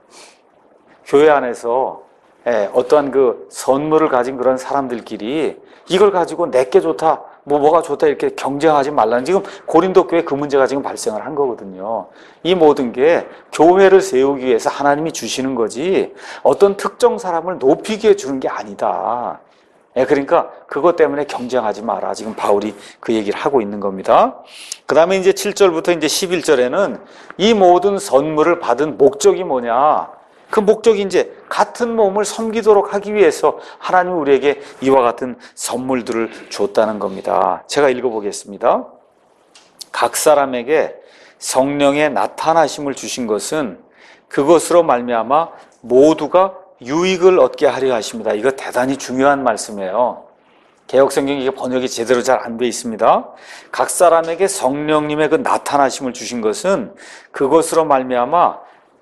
A: 교회 안에서 어떠한 그 선물을 가진 그런 사람들끼리 이걸 가지고 내게 좋다, 뭐 뭐가 좋다 이렇게 경쟁하지 말라는, 지금 고린도 교회 그 문제가 지금 발생을 한 거거든요. 이 모든 게 교회를 세우기 위해서 하나님이 주시는 거지 어떤 특정 사람을 높이기 위해 주는 게 아니다. 그러니까 그것 때문에 경쟁하지 마라. 지금 바울이 그 얘기를 하고 있는 겁니다. 그 다음에 이제 칠 절부터 이제 십일 절에는 이 모든 선물을 받은 목적이 뭐냐? 그 목적이 이제 같은 몸을 섬기도록 하기 위해서 하나님이 우리에게 이와 같은 선물들을 줬다는 겁니다. 제가 읽어보겠습니다. 각 사람에게 성령의 나타나심을 주신 것은 그것으로 말미암아 모두가 유익을 얻게 하려 하십니다. 이거 대단히 중요한 말씀이에요. 개역성경이 이게 번역이 제대로 잘 안 돼 있습니다. 각 사람에게 성령님의 그 나타나심을 주신 것은 그것으로 말미암아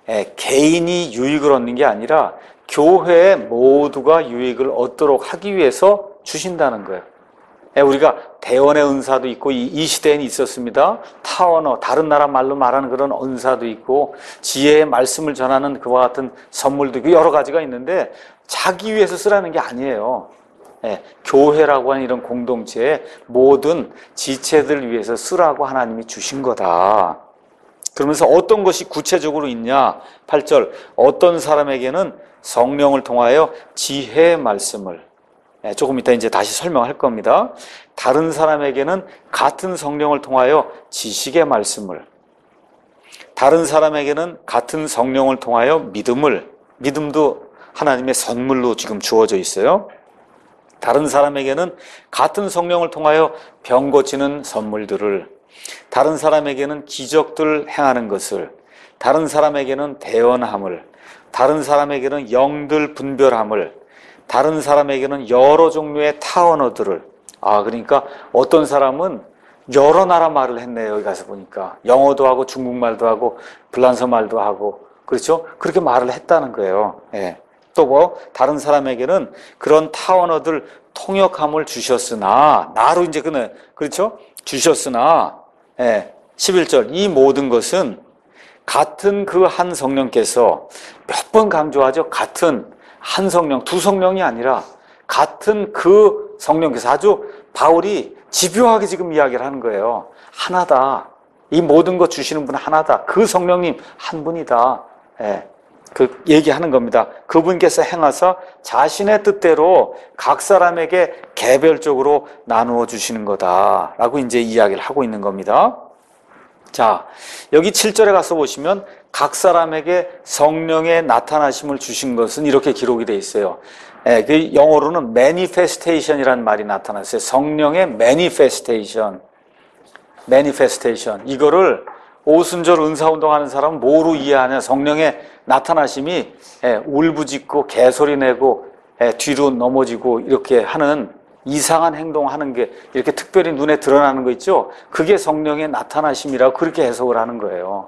A: 개인이 유익을 얻는 게 아니라 교회의 모두가 유익을 얻도록 하기 위해서 주신다는 거예요. 우리가 대원의 은사도 있고 이, 이 시대에는 있었습니다. 타원어, 다른 나라 말로 말하는 그런 은사도 있고 지혜의 말씀을 전하는 그와 같은 선물도 있고 여러 가지가 있는데 자기 위해서 쓰라는 게 아니에요. 예, 교회라고 하는 이런 공동체의 모든 지체들을 위해서 쓰라고 하나님이 주신 거다. 그러면서 어떤 것이 구체적으로 있냐? 팔 절, 어떤 사람에게는 성령을 통하여 지혜의 말씀을, 조금 이따 이제 다시 설명할 겁니다. 다른 사람에게는 같은 성령을 통하여 지식의 말씀을, 다른 사람에게는 같은 성령을 통하여 믿음을, 믿음도 하나님의 선물로 지금 주어져 있어요. 다른 사람에게는 같은 성령을 통하여 병 고치는 선물들을, 다른 사람에게는 기적들 행하는 것을, 다른 사람에게는 대언함을, 다른 사람에게는 영들 분별함을, 다른 사람에게는 여러 종류의 타언어들을. 아, 그러니까 어떤 사람은 여러 나라 말을 했네요. 여기 가서 보니까 영어도 하고 중국말도 하고 불란서 말도 하고, 그렇죠? 그렇게 말을 했다는 거예요. 예. 또 뭐 다른 사람에게는 그런 타언어들 통역함을 주셨으나, 나로 이제 그는, 그렇죠? 주셨으나, 예. 십일 절, 이 모든 것은 같은 그 한 성령께서, 몇 번 강조하죠. 같은 한 성령, 두 성령이 아니라 같은 그 성령께서, 아주 바울이 집요하게 지금 이야기를 하는 거예요. 하나다. 이 모든 것 주시는 분은 하나다. 그 성령님 한 분이다. 예. 그 얘기하는 겁니다. 그분께서 행하사 자신의 뜻대로 각 사람에게 개별적으로 나누어 주시는 거다라고 이제 이야기를 하고 있는 겁니다. 자, 여기 칠 절에 가서 보시면 각 사람에게 성령의 나타나심을 주신 것은 이렇게 기록이 되어 있어요. 예, 그 영어로는 manifestation이라는 말이 나타났어요. 성령의 manifestation. manifestation. 이거를 오순절 은사운동하는 사람은 뭐로 이해하냐? 성령의 나타나심이 예, 울부짖고 개소리 내고 예, 뒤로 넘어지고 이렇게 하는 이상한 행동하는 게 이렇게 특별히 눈에 드러나는 거 있죠? 그게 성령의 나타나심이라고 그렇게 해석을 하는 거예요.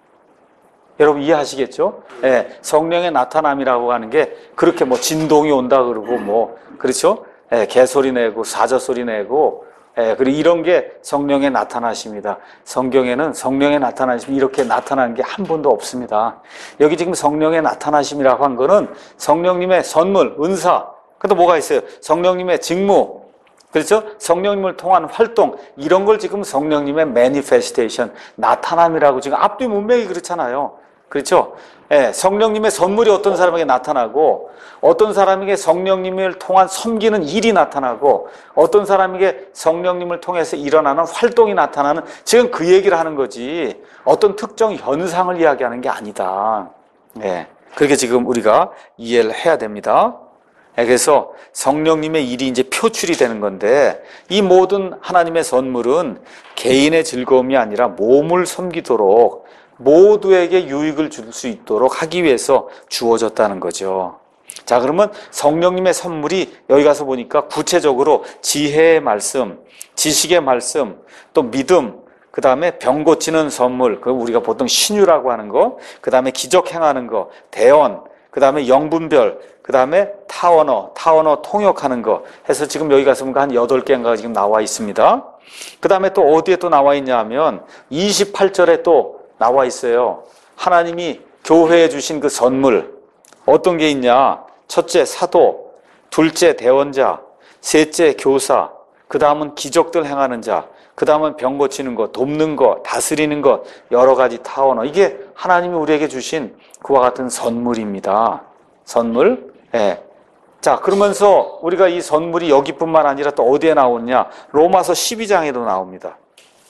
A: 여러분 이해하시겠죠? 예, 성령의 나타남이라고 하는 게 그렇게 뭐 진동이 온다 그러고 뭐 그렇죠? 예, 개소리 내고 사자소리 내고 예, 그리고 이런 게 성령의 나타나심이다. 성경에는 성령의 나타나심이 이렇게 나타나는 게 한 번도 없습니다. 여기 지금 성령의 나타나심이라고 한 거는 성령님의 선물, 은사, 근데 뭐가 있어요? 성령님의 직무, 그렇죠? 성령님을 통한 활동, 이런 걸 지금 성령님의 manifestation, 나타남이라고 지금 앞뒤 문맥이 그렇잖아요. 그렇죠? 예, 성령님의 선물이 어떤 사람에게 나타나고, 어떤 사람에게 성령님을 통한 섬기는 일이 나타나고, 어떤 사람에게 성령님을 통해서 일어나는 활동이 나타나는, 지금 그 얘기를 하는 거지, 어떤 특정 현상을 이야기하는 게 아니다. 예, 그렇게 지금 우리가 이해를 해야 됩니다. 예, 그래서 성령님의 일이 이제 표출이 되는 건데, 이 모든 하나님의 선물은 개인의 즐거움이 아니라 몸을 섬기도록 모두에게 유익을 줄 수 있도록 하기 위해서 주어졌다는 거죠. 자, 그러면 성령님의 선물이 여기 가서 보니까 구체적으로 지혜의 말씀, 지식의 말씀, 또 믿음, 그 다음에 병 고치는 선물, 그 우리가 보통 신유라고 하는 거, 그 다음에 기적 행하는 거, 대언, 그 다음에 영분별, 그 다음에 타언어, 타언어 통역하는 거 해서 지금 여기 가서 보니까 한 여덟 개인가 지금 나와 있습니다. 그 다음에 또 어디에 또 나와 있냐 하면 이십팔 절에 또 나와 있어요. 하나님이 교회에 주신 그 선물 어떤 게 있냐? 첫째 사도, 둘째 대언자, 셋째 교사, 그 다음은 기적들 행하는 자, 그 다음은 병 고치는 것, 돕는 것, 다스리는 것, 여러 가지 타언어. 이게 하나님이 우리에게 주신 그와 같은 선물입니다. 선물. 예. 자, 그러면서 우리가 이 선물이 여기뿐만 아니라 또 어디에 나오냐? 로마서 십이 장에도 나옵니다.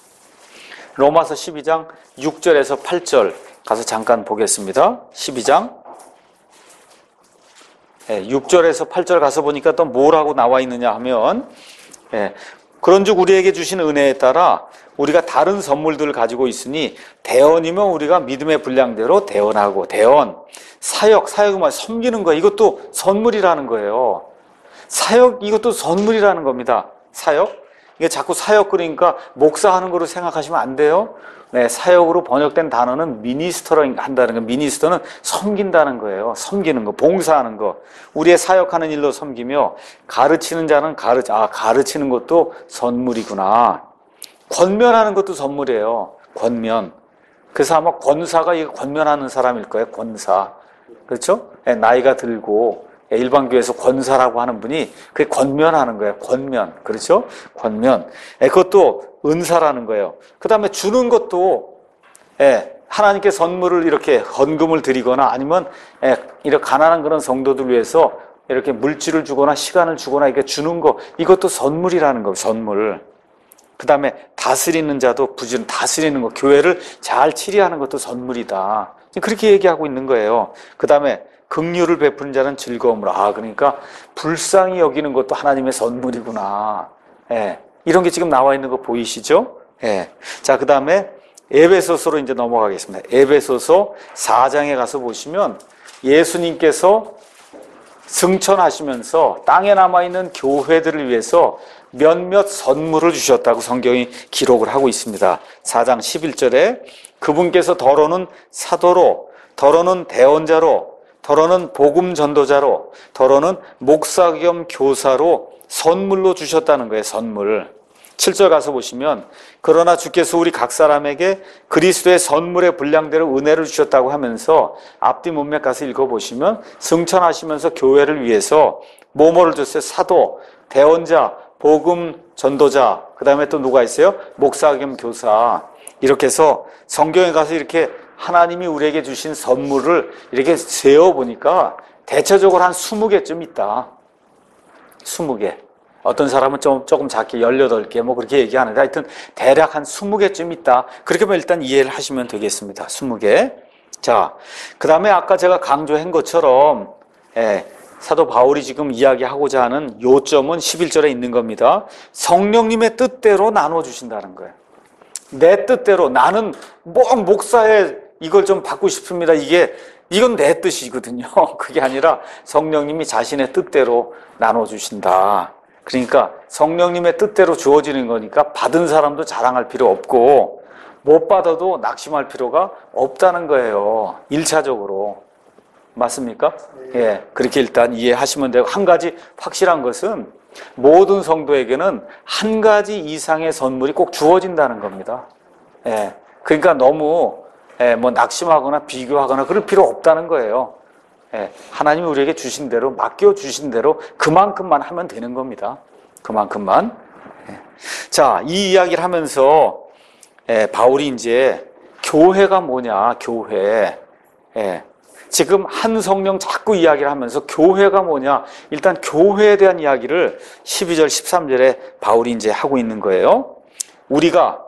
A: 로마서 십이 장 육 절에서 팔 절 가서 잠깐 보겠습니다. 십이 장 예, 육 절에서 팔 절 가서 보니까 또 뭐라고 나와 있느냐 하면 예, 그런즉 우리에게 주신 은혜에 따라 우리가 다른 선물들을 가지고 있으니 대언이면 우리가 믿음의 분량대로 대언하고, 대언, 사역, 사역은 섬기는 거, 이것도 선물이라는 거예요. 사역, 이것도 선물이라는 겁니다. 사역. 이게 자꾸 사역 그러니까 목사하는 거로 생각하시면 안 돼요. 네, 사역으로 번역된 단어는 미니스터로 한다는 거. 미니스터는 섬긴다는 거예요. 섬기는 거, 봉사하는 거. 우리의 사역하는 일로 섬기며 가르치는 자는 가르치, 아, 가르치는 것도 선물이구나. 권면하는 것도 선물이에요. 권면. 그래서 아마 권사가 이거 권면하는 사람일 거예요. 권사. 그렇죠? 네, 나이가 들고 일반 교회에서 권사라고 하는 분이 그게 권면하는 거예요. 권면. 그렇죠? 권면. 예, 그것도 은사라는 거예요. 그 다음에 주는 것도, 예, 하나님께 선물을 이렇게 헌금을 드리거나 아니면, 예, 이렇게 가난한 그런 성도들 위해서 이렇게 물질을 주거나 시간을 주거나 이렇게 주는 거, 이것도 선물이라는 거예요. 선물. 그 다음에 다스리는 자도 부지런, 다스리는 거, 교회를 잘 치리하는 것도 선물이다. 그렇게 얘기하고 있는 거예요. 그 다음에 긍휼을 베푸는 자는 즐거움으로. 아, 그러니까 불쌍히 여기는 것도 하나님의 선물이구나. 예, 이런 게 지금 나와 있는 거 보이시죠? 예. 자, 그 다음에 에베소서로 이제 넘어가겠습니다. 에베소서 사 장에 가서 보시면 예수님께서 승천하시면서 땅에 남아있는 교회들을 위해서 몇몇 선물을 주셨다고 성경이 기록을 하고 있습니다. 사 장 십일 절에 그분께서 더러는 사도로, 더러는 대언자로, 더러는 복음 전도자로, 더러는 목사 겸 교사로 선물로 주셨다는 거예요. 선물. 칠 절 가서 보시면 그러나 주께서 우리 각 사람에게 그리스도의 선물의 분량대로 은혜를 주셨다고 하면서 앞뒤 문맥 가서 읽어보시면 승천하시면서 교회를 위해서 뭐뭐를 줬어요? 사도, 대언자, 복음 전도자, 그 다음에 또 누가 있어요? 목사 겸 교사. 이렇게 해서 성경에 가서 이렇게 하나님이 우리에게 주신 선물을 이렇게 세어보니까 대체적으로 한 스무 개쯤 있다. 스무 개. 어떤 사람은 좀, 조금 작게 열여덟 개 뭐 그렇게 얘기하는데 하여튼 대략 한 스무 개쯤 있다. 그렇게 하면 일단 이해를 하시면 되겠습니다. 스무 개. 자, 그 다음에 아까 제가 강조한 것처럼, 예, 사도 바울이 지금 이야기하고자 하는 요점은 십일 절에 있는 겁니다. 성령님의 뜻대로 나눠주신다는 거예요. 내 뜻대로 나는 뭐 목사에 이걸 좀 받고 싶습니다. 이게 이건 내 뜻이거든요. 그게 아니라 성령님이 자신의 뜻대로 나눠주신다. 그러니까 성령님의 뜻대로 주어지는 거니까 받은 사람도 자랑할 필요 없고 못 받아도 낙심할 필요가 없다는 거예요. 일차적으로. 맞습니까? 예, 그렇게 일단 이해하시면 되고 한 가지 확실한 것은 모든 성도에게는 한 가지 이상의 선물이 꼭 주어진다는 겁니다. 예, 그러니까 너무 예, 뭐 낙심하거나 비교하거나 그럴 필요 없다는 거예요. 예, 하나님이 우리에게 주신 대로 맡겨 주신 대로 그만큼만 하면 되는 겁니다. 그만큼만. 예. 자, 이 이야기를 하면서 예, 바울이 이제 교회가 뭐냐, 교회. 예. 지금 한 성령 자꾸 이야기를 하면서 교회가 뭐냐, 일단 교회에 대한 이야기를 십이 절, 십삼 절에 바울이 이제 하고 있는 거예요. 우리가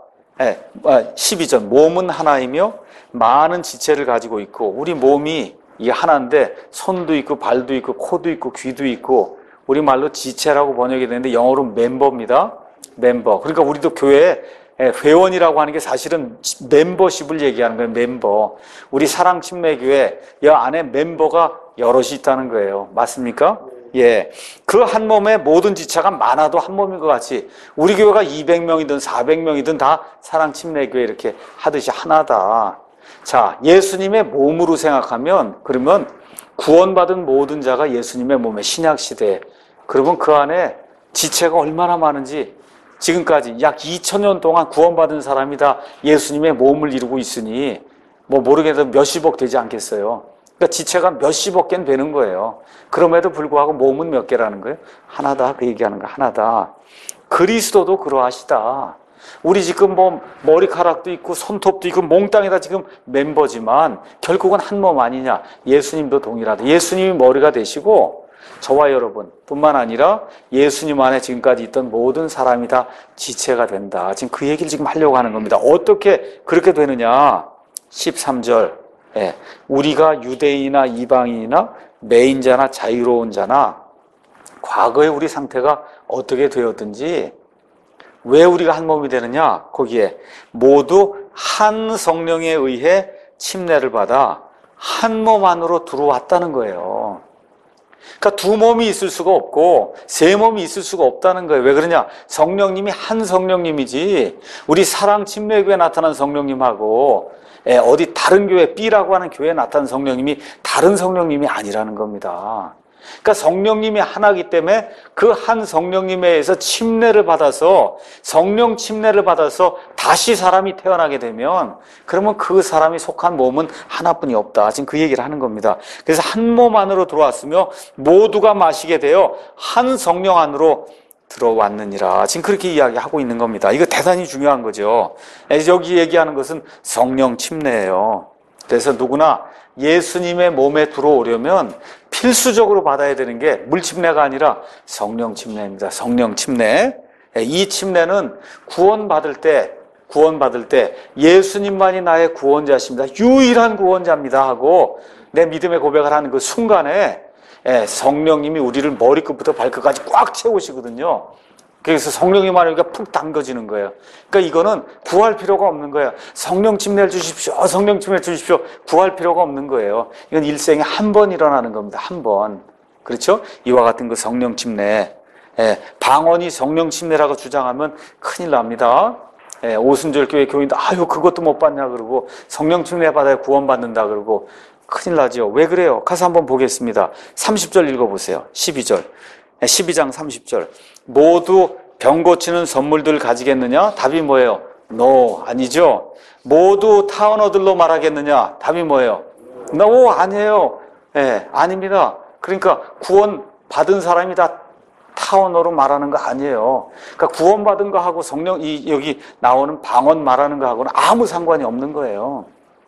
A: 십이 절, 몸은 하나이며 많은 지체를 가지고 있고 우리 몸이 이게 하나인데 손도 있고 발도 있고 코도 있고 귀도 있고 우리말로 지체라고 번역이 되는데 영어로 멤버입니다. 멤버. 그러니까 우리도 교회에 회원이라고 하는 게 사실은 멤버십을 얘기하는 거예요. 멤버. 우리 사랑침례교회 이 안에 멤버가 여럿이 있다는 거예요. 맞습니까? 예. 그 한 몸에 모든 지체가 많아도 한 몸인 것 같이 우리 교회가 이백 명이든 사백 명이든 다 사랑침례교회 이렇게 하듯이 하나다. 자, 예수님의 몸으로 생각하면 그러면 구원받은 모든 자가 예수님의 몸의 신약시대. 그러면 그 안에 지체가 얼마나 많은지 지금까지 약 이천 년 동안 구원받은 사람이 다 예수님의 몸을 이루고 있으니 뭐 모르겠어도 몇십억 되지 않겠어요. 그러니까 지체가 몇십억 개는 되는 거예요. 그럼에도 불구하고 몸은 몇 개라는 거예요? 하나다. 그 얘기하는 거 하나다. 그리스도도 그러하시다. 우리 지금 뭐 머리카락도 있고 손톱도 있고 몽땅이 다 지금 멤버지만 결국은 한 몸 아니냐. 예수님도 동일하다. 예수님이 머리가 되시고 저와 여러분 뿐만 아니라 예수님 안에 지금까지 있던 모든 사람이 다 지체가 된다. 지금 그 얘기를 지금 하려고 하는 겁니다. 어떻게 그렇게 되느냐. 십삼 절. 예, 우리가 유대인이나 이방인이나 매인자나 자유로운 자나 과거의 우리 상태가 어떻게 되었든지 왜 우리가 한 몸이 되느냐? 거기에 모두 한 성령에 의해 침례를 받아 한 몸 안으로 들어왔다는 거예요. 그러니까 두 몸이 있을 수가 없고 세 몸이 있을 수가 없다는 거예요. 왜 그러냐? 성령님이 한 성령님이지 우리 사랑침례교회에 나타난 성령님하고 어디 다른 교회 B라고 하는 교회에 나타난 성령님이 다른 성령님이 아니라는 겁니다. 그러니까 성령님이 하나이기 때문에 그 한 성령님에 의해서 침례를 받아서 성령 침례를 받아서 다시 사람이 태어나게 되면 그러면 그 사람이 속한 몸은 하나뿐이 없다. 지금 그 얘기를 하는 겁니다. 그래서 한 몸 안으로 들어왔으며 모두가 마시게 되어 한 성령 안으로 들어왔느니라. 지금 그렇게 이야기하고 있는 겁니다. 이거 대단히 중요한 거죠. 여기 얘기하는 것은 성령 침례예요. 그래서 누구나 예수님의 몸에 들어오려면 필수적으로 받아야 되는 게 물침례가 아니라 성령 침례입니다. 성령 침례. 이 침례는 구원받을 때, 구원받을 때 예수님만이 나의 구원자십니다. 유일한 구원자입니다 하고 내 믿음의 고백을 하는 그 순간에 성령님이 우리를 머리끝부터 발끝까지 꽉 채우시거든요. 그래서 성령이 말하니까 푹 담궈지는 거예요. 그러니까 이거는 구할 필요가 없는 거예요. 성령 침례를 주십시오. 성령 침례를 주십시오. 구할 필요가 없는 거예요. 이건 일생에 한 번 일어나는 겁니다. 한 번. 그렇죠? 이와 같은 그 성령 침례. 예, 방언이 성령 침례라고 주장하면 큰일 납니다. 예, 오순절 교회 교인들 아유 그것도 못 받냐 그러고 성령 침례 받아야 구원받는다 그러고 큰일 나죠. 왜 그래요? 가서 한번 보겠습니다. 삼십 절 읽어보세요. 십이 절. 십이 장 삼십 절. 모두 병 고치는 선물들 가지겠느냐? 답이 뭐예요? No. 아니죠. 모두 타언어들로 말하겠느냐? 답이 뭐예요? No. 아니에요. 예, 아닙니다. 그러니까 구원 받은 사람이 다 타언어로 말하는 거 아니에요. 그러니까 구원받은 거하고 성령, 이, 여기 나오는 방언 말하는 거하고는 아무 상관이 없는 거예요.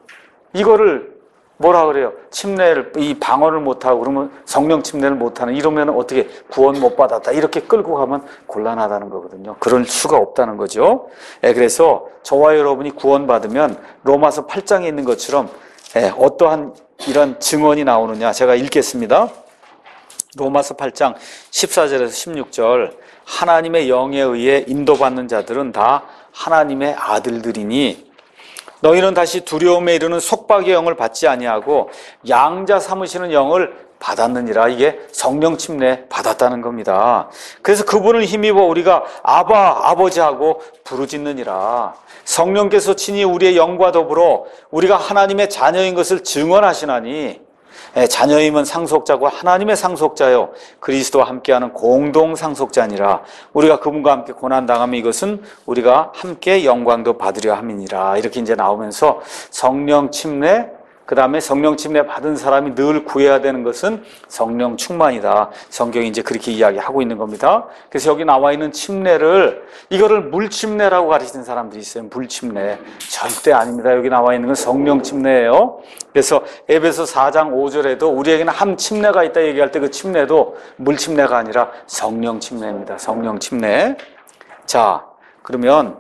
A: 이거를 뭐라 그래요? 침례를, 이 방언을 못하고 그러면 성령 침례를 못하는, 이러면 어떻게 구원 못 받았다. 이렇게 끌고 가면 곤란하다는 거거든요. 그럴 수가 없다는 거죠. 예, 그래서 저와 여러분이 구원받으면 로마서 팔 장에 있는 것처럼 예, 어떠한 이런 증언이 나오느냐. 제가 읽겠습니다. 로마서 팔 장 십사 절에서 십육 절. 하나님의 영에 의해 인도받는 자들은 다 하나님의 아들들이니 너희는 다시 두려움에 이르는 속박의 영을 받지 아니하고 양자 삼으시는 영을 받았느니라. 이게 성령 침례 받았다는 겁니다. 그래서 그분을 힘입어 우리가 아바 아버지하고 부르짖느니라. 성령께서 친히 우리의 영과 더불어 우리가 하나님의 자녀인 것을 증언하시나니 자녀임은 상속자고 하나님의 상속자요 그리스도와 함께하는 공동 상속자니라. 우리가 그분과 함께 고난당하면 이것은 우리가 함께 영광도 받으려 함이니라. 이렇게 이제 나오면서 성령 침례, 그 다음에 성령 침례 받은 사람이 늘 구해야 되는 것은 성령 충만이다. 성경이 이제 그렇게 이야기하고 있는 겁니다. 그래서 여기 나와 있는 침례를, 이거를 물침례라고 가르치는 사람들이 있어요. 물침례. 절대 아닙니다. 여기 나와 있는 건 성령 침례예요. 그래서 에베소 사 장 오 절에도 우리에게는 한 침례가 있다 얘기할 때 그 침례도 물침례가 아니라 성령 침례입니다. 성령 침례. 자, 그러면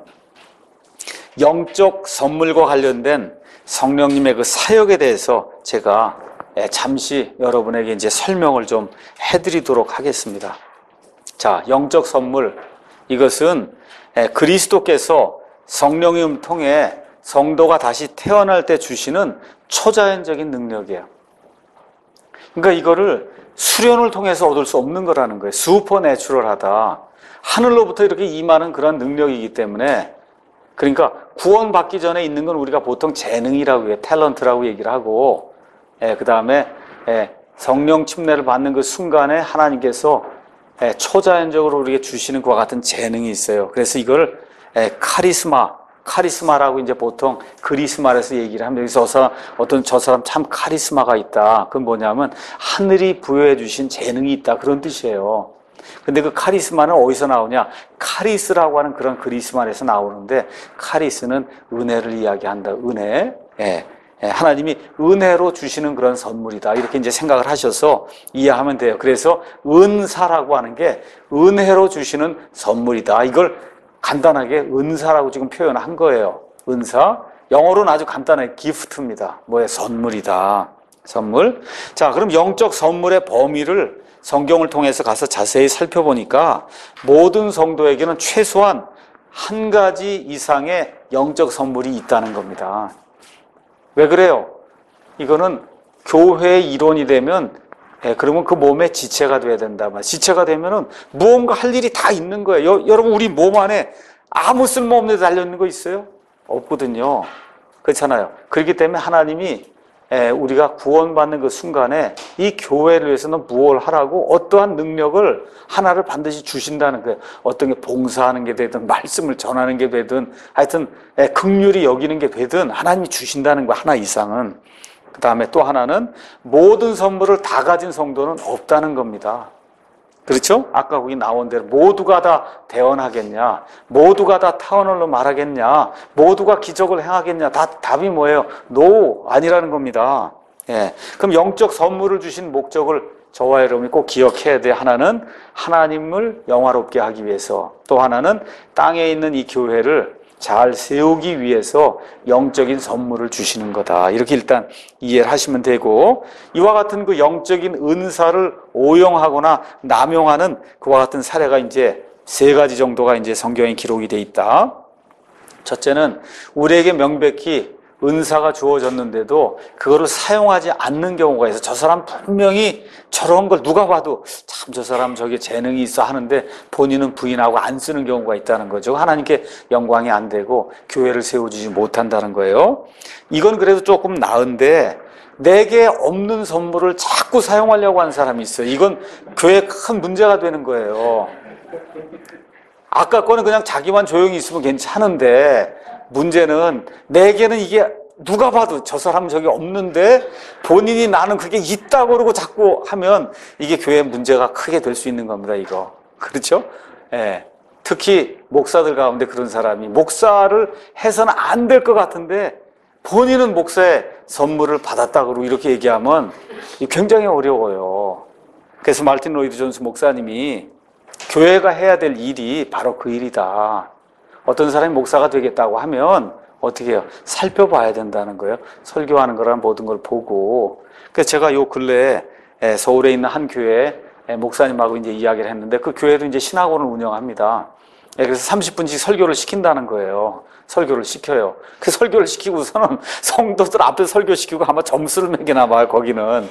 A: 영적 선물과 관련된 성령님의 그 사역에 대해서 제가 잠시 여러분에게 이제 설명을 좀 해드리도록 하겠습니다. 자, 영적 선물. 이것은 그리스도께서 성령님을 통해 성도가 다시 태어날 때 주시는 초자연적인 능력이에요. 그러니까 이거를 수련을 통해서 얻을 수 없는 거라는 거예요. 슈퍼내추럴하다. 하늘로부터 이렇게 임하는 그런 능력이기 때문에, 그러니까 구원받기 전에 있는 건 우리가 보통 재능이라고 해요. 탤런트라고 얘기를 하고, 예, 그 다음에 예, 성령 침례를 받는 그 순간에 하나님께서 예, 초자연적으로 우리에게 주시는 것과 같은 재능이 있어요. 그래서 이걸 예, 카리스마, 카리스마라고 이제 보통 그리스말에서 얘기를 하면, 여기서 저 사람, 어떤 저 사람 참 카리스마가 있다. 그건 뭐냐면 하늘이 부여해 주신 재능이 있다. 그런 뜻이에요. 근데 그 카리스마는 어디서 나오냐? 카리스라고 하는 그런 그리스말에서 나오는데, 카리스는 은혜를 이야기한다. 은혜. 예. 예. 하나님이 은혜로 주시는 그런 선물이다. 이렇게 이제 생각을 하셔서 이해하면 돼요. 그래서 은사라고 하는 게 은혜로 주시는 선물이다. 이걸 간단하게 은사라고 지금 표현한 거예요. 은사. 영어로는 아주 간단하게 기프트입니다. 뭐예요? 선물이다. 선물. 자, 그럼 영적 선물의 범위를 성경을 통해서 가서 자세히 살펴보니까 모든 성도에게는 최소한 한 가지 이상의 영적 선물이 있다는 겁니다. 왜 그래요? 이거는 교회의 이론이 되면 예, 그러면 그 몸의 지체가 돼야 된다. 지체가 되면은 무언가 할 일이 다 있는 거예요. 여, 여러분, 우리 몸 안에 아무 쓸모없는 데 달려있는 거 있어요? 없거든요. 그렇잖아요. 그렇기 때문에 하나님이 예, 우리가 구원받는 그 순간에 이 교회를 위해서는 무엇을 하라고 어떠한 능력을 하나를 반드시 주신다는 거예요. 어떤 게 봉사하는 게 되든 말씀을 전하는 게 되든 하여튼 예, 긍휼히 여기는 게 되든 하나님이 주신다는 거 하나 이상은. 그 다음에 또 하나는 모든 선물을 다 가진 성도는 없다는 겁니다. 그렇죠? 아까 거기 나온 대로 모두가 다 대언하겠냐? 모두가 다 타언으로 말하겠냐? 모두가 기적을 행하겠냐? 다 답이 뭐예요? 노, 아니라는 겁니다. 예. 그럼 영적 선물을 주신 목적을 저와 여러분이 꼭 기억해야 돼. 하나는 하나님을 영화롭게 하기 위해서, 또 하나는 땅에 있는 이 교회를 잘 세우기 위해서 영적인 선물을 주시는 거다. 이렇게 일단 이해를 하시면 되고, 이와 같은 그 영적인 은사를 오용하거나 남용하는 그와 같은 사례가 이제 세 가지 정도가 이제 성경에 기록이 돼 있다. 첫째는 우리에게 명백히 은사가 주어졌는데도 그거를 사용하지 않는 경우가 있어. 저 사람 분명히 저런 걸 누가 봐도 참 저 사람 저게 재능이 있어 하는데 본인은 부인하고 안 쓰는 경우가 있다는 거죠. 하나님께 영광이 안 되고 교회를 세워주지 못한다는 거예요. 이건 그래도 조금 나은데 내게 없는 선물을 자꾸 사용하려고 하는 사람이 있어요. 이건 교회에 큰 문제가 되는 거예요. 아까 거는 그냥 자기만 조용히 있으면 괜찮은데 문제는 내게는 이게 누가 봐도 저 사람은 저게 없는데 본인이 나는 그게 있다고 그러고 자꾸 하면 이게 교회 문제가 크게 될 수 있는 겁니다. 이거 그렇죠? 예. 특히 목사들 가운데 그런 사람이 목사를 해서는 안 될 것 같은데 본인은 목사의 선물을 받았다고 그러고 이렇게 얘기하면 굉장히 어려워요. 그래서 마르틴 로이드 존스 목사님이 교회가 해야 될 일이 바로 그 일이다. 어떤 사람이 목사가 되겠다고 하면 어떻게 해요? 살펴봐야 된다는 거예요. 설교하는 거랑 모든 걸 보고. 그래서 제가 요 근래에 서울에 있는 한 교회 목사님하고 이제 이야기를 했는데 그 교회도 이제 신학원을 운영합니다. 그래서 삼십 분씩 설교를 시킨다는 거예요. 설교를 시켜요. 그 설교를 시키고서는 성도들 앞에 설교시키고 아마 점수를 매기나 봐요, 거기는.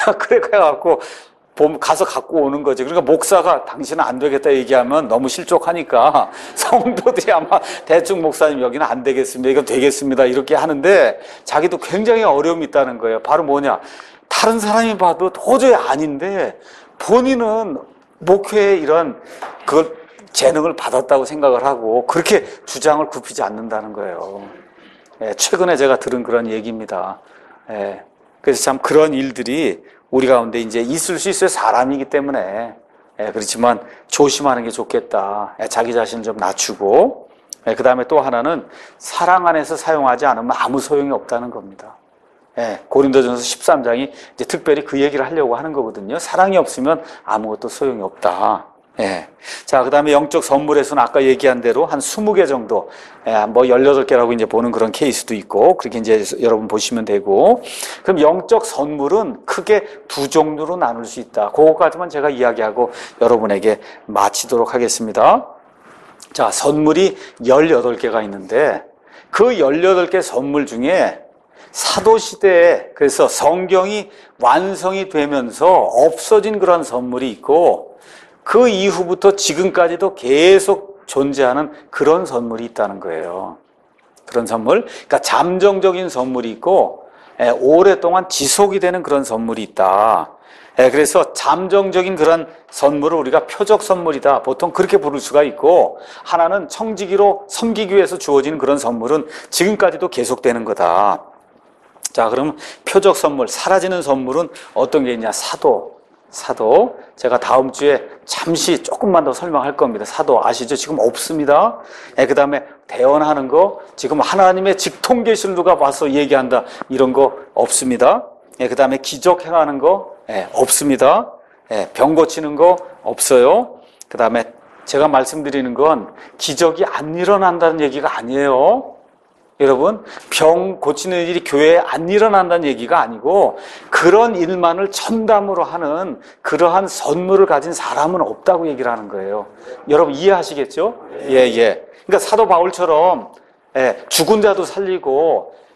A: 그래갖고 가서 갖고 오는 거지. 그러니까 목사가 당신은 안 되겠다 얘기하면 너무 실족하니까 성도들이 아마 대충 목사님 여기는 안 되겠습니다. 이거 되겠습니다. 이렇게 하는데 자기도 굉장히 어려움이 있다는 거예요. 바로 뭐냐. 다른 사람이 봐도 도저히 아닌데 본인은 목회에 이런 그걸 재능을 받았다고 생각을 하고 그렇게 주장을 굽히지 않는다는 거예요. 예, 최근에 제가 들은 그런 얘기입니다. 예, 그래서 참 그런 일들이 우리 가운데 이제 있을 수 있어요. 사람이기 때문에. 예, 그렇지만 조심하는 게 좋겠다. 예, 자기 자신을 좀 낮추고. 예, 그 다음에 또 하나는 사랑 안에서 사용하지 않으면 아무 소용이 없다는 겁니다. 예, 고린도전서 십삼 장이 이제 특별히 그 얘기를 하려고 하는 거거든요. 사랑이 없으면 아무것도 소용이 없다. 예. 자, 그 다음에 영적 선물에서는 아까 얘기한 대로 한 스무 개 정도, 예, 뭐 열여덟 개라고 이제 보는 그런 케이스도 있고, 그렇게 이제 여러분 보시면 되고, 그럼 영적 선물은 크게 두 종류로 나눌 수 있다. 그것까지만 제가 이야기하고 여러분에게 마치도록 하겠습니다. 자, 선물이 열여덟 개가 있는데, 그 열여덟 개 선물 중에 사도시대에 그래서 성경이 완성이 되면서 없어진 그런 선물이 있고, 그 이후부터 지금까지도 계속 존재하는 그런 선물이 있다는 거예요. 그런 선물. 그러니까 잠정적인 선물이 있고, 예, 오랫동안 지속이 되는 그런 선물이 있다. 예, 그래서 잠정적인 그런 선물을 우리가 표적 선물이다. 보통 그렇게 부를 수가 있고, 하나는 청지기로 섬기기 위해서 주어진 그런 선물은 지금까지도 계속되는 거다. 자, 그럼 표적 선물, 사라지는 선물은 어떤 게 있냐? 사도. 사도. 제가 다음 주에 잠시 조금만 더 설명할 겁니다. 사도 아시죠? 지금 없습니다. 예, 그 다음에 대언하는 거, 지금 하나님의 직통 계시를 누가 봐서 얘기한다. 이런 거 없습니다. 예, 그 다음에 기적 행하는 거, 예, 없습니다. 예, 병 고치는 거 없어요. 그 다음에 제가 말씀드리는 건 기적이 안 일어난다는 얘기가 아니에요. 여러분, 병 고치는 일이 교회에 안 일어난다는 얘기가 아니고 그런 일만을 전담으로 하는 그러한 선물을 가진 사람은 없다고 얘기를 하는 거예요. 여러분 이해하시겠죠? 예, 예. 그러니까 사도 바울처럼 예, 죽은 자도 살리고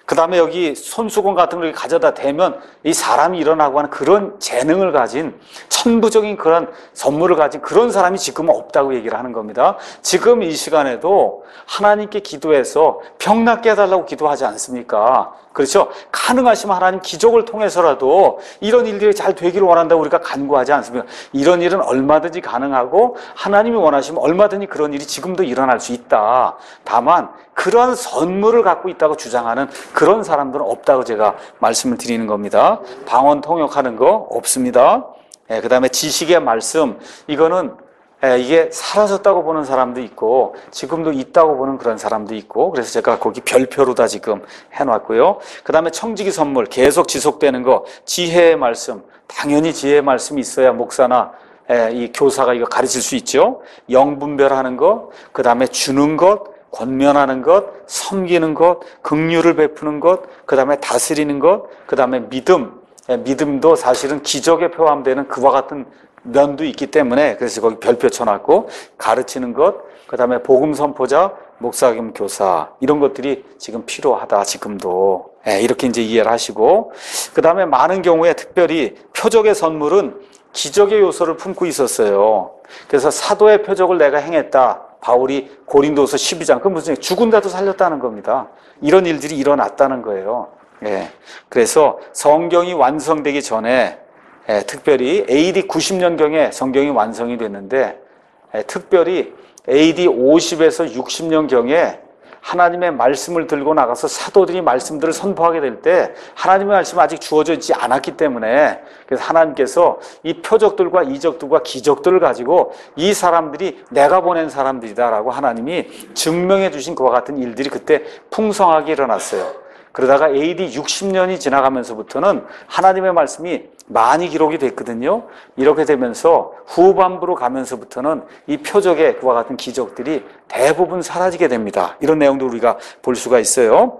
A: 그 다음에 여기 손수건 같은 걸 가져다 대면 이 사람이 일어나고 하는 그런 재능을 가진 천부적인 그런 선물을 가진 그런 사람이 지금은 없다고 얘기를 하는 겁니다. 지금 이 시간에도 하나님께 기도해서 병 낫게 해달라고 기도하지 않습니까? 그렇죠? 가능하시면 하나님 기적을 통해서라도 이런 일들이 잘 되기를 원한다고 우리가 간구하지 않습니까? 이런 일은 얼마든지 가능하고 하나님이 원하시면 얼마든지 그런 일이 지금도 일어날 수 있다. 다만 그런 선물을 갖고 있다고 주장하는 그런 사람들은 없다고 제가 말씀을 드리는 겁니다. 방언 통역하는 거 없습니다. 예, 그 다음에 지식의 말씀, 이거는 예, 이게 사라졌다고 보는 사람도 있고 지금도 있다고 보는 그런 사람도 있고, 그래서 제가 거기 별표로 다 지금 해놨고요. 그 다음에 청지기 선물, 계속 지속되는 거, 지혜의 말씀, 당연히 지혜의 말씀이 있어야 목사나 예, 이 교사가 이거 가르칠 수 있죠. 영분별하는 거, 그 다음에 주는 것, 권면하는 것, 섬기는 것, 긍휼을 베푸는 것, 그 다음에 다스리는 것, 그 다음에 믿음, 예, 믿음도 사실은 기적에 포함되는 그와 같은 면도 있기 때문에 그래서 거기 별표 쳐놨고, 가르치는 것, 그 다음에 복음 선포자, 목사 겸 교사, 이런 것들이 지금 필요하다. 지금도 예, 이렇게 이제 이해를 하시고, 그 다음에 많은 경우에 특별히 표적의 선물은 기적의 요소를 품고 있었어요. 그래서 사도의 표적을 내가 행했다. 바울이 고린도서 십이 장, 그 무슨 죽은 자도 살렸다는 겁니다. 이런 일들이 일어났다는 거예요. 예. 그래서 성경이 완성되기 전에 예, 특별히 에이디 구십 년경에 성경이 완성이 됐는데 예, 특별히 에이디 오십에서 육십 년경에 하나님의 말씀을 들고 나가서 사도들이 말씀들을 선포하게 될 때 하나님의 말씀이 아직 주어져 있지 않았기 때문에, 그래서 하나님께서 이 표적들과 이적들과 기적들을 가지고 이 사람들이 내가 보낸 사람들이다라고 하나님이 증명해 주신 그와 같은 일들이 그때 풍성하게 일어났어요. 그러다가 에이디 육십 년이 지나가면서부터는 하나님의 말씀이 많이 기록이 됐거든요. 이렇게 되면서 후반부로 가면서부터는 이 표적의 그와 같은 기적들이 대부분 사라지게 됩니다. 이런 내용도 우리가 볼 수가 있어요.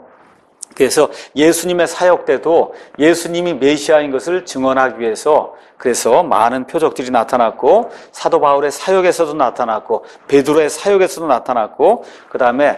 A: 그래서 예수님의 사역 때도 예수님이 메시아인 것을 증언하기 위해서 그래서 많은 표적들이 나타났고, 사도 바울의 사역에서도 나타났고, 베드로의 사역에서도 나타났고, 그 다음에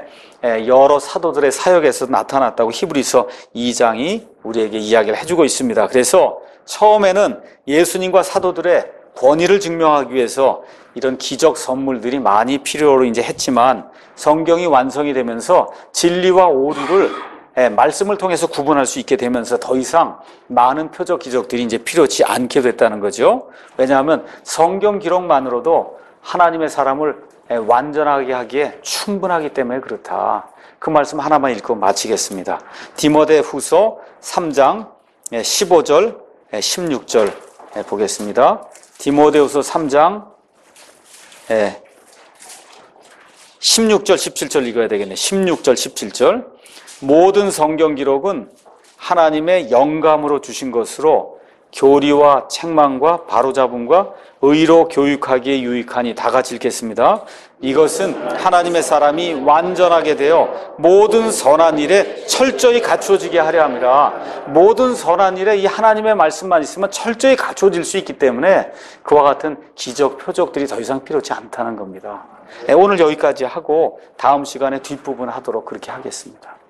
A: 여러 사도들의 사역에서도 나타났다고 히브리서 이 장이 우리에게 이야기를 해주고 있습니다. 그래서 처음에는 예수님과 사도들의 권위를 증명하기 위해서 이런 기적 선물들이 많이 필요로 이제 했지만, 성경이 완성이 되면서 진리와 오류를 예, 말씀을 통해서 구분할 수 있게 되면서 더 이상 많은 표적 기적들이 이제 필요치 않게 됐다는 거죠. 왜냐하면 성경 기록만으로도 하나님의 사람을 예, 완전하게 하기에 충분하기 때문에 그렇다. 그 말씀 하나만 읽고 마치겠습니다. 디모데 후서 삼 장 예, 십오 절, 예, 십육 절 예, 보겠습니다. 디모데 후서 삼 장 예, 십육 절, 십칠 절 읽어야 되겠네. 십육 절, 십칠 절. 모든 성경 기록은 하나님의 영감으로 주신 것으로 교리와 책망과 바로잡음과 의로 교육하기에 유익하니, 다 같이 읽겠습니다. 이것은 하나님의 사람이 완전하게 되어 모든 선한 일에 철저히 갖추어지게 하려 함이라. 모든 선한 일에 이 하나님의 말씀만 있으면 철저히 갖추어질 수 있기 때문에 그와 같은 기적, 표적들이 더 이상 필요치 않다는 겁니다. 오늘 여기까지 하고 다음 시간에 뒷부분 하도록 그렇게 하겠습니다.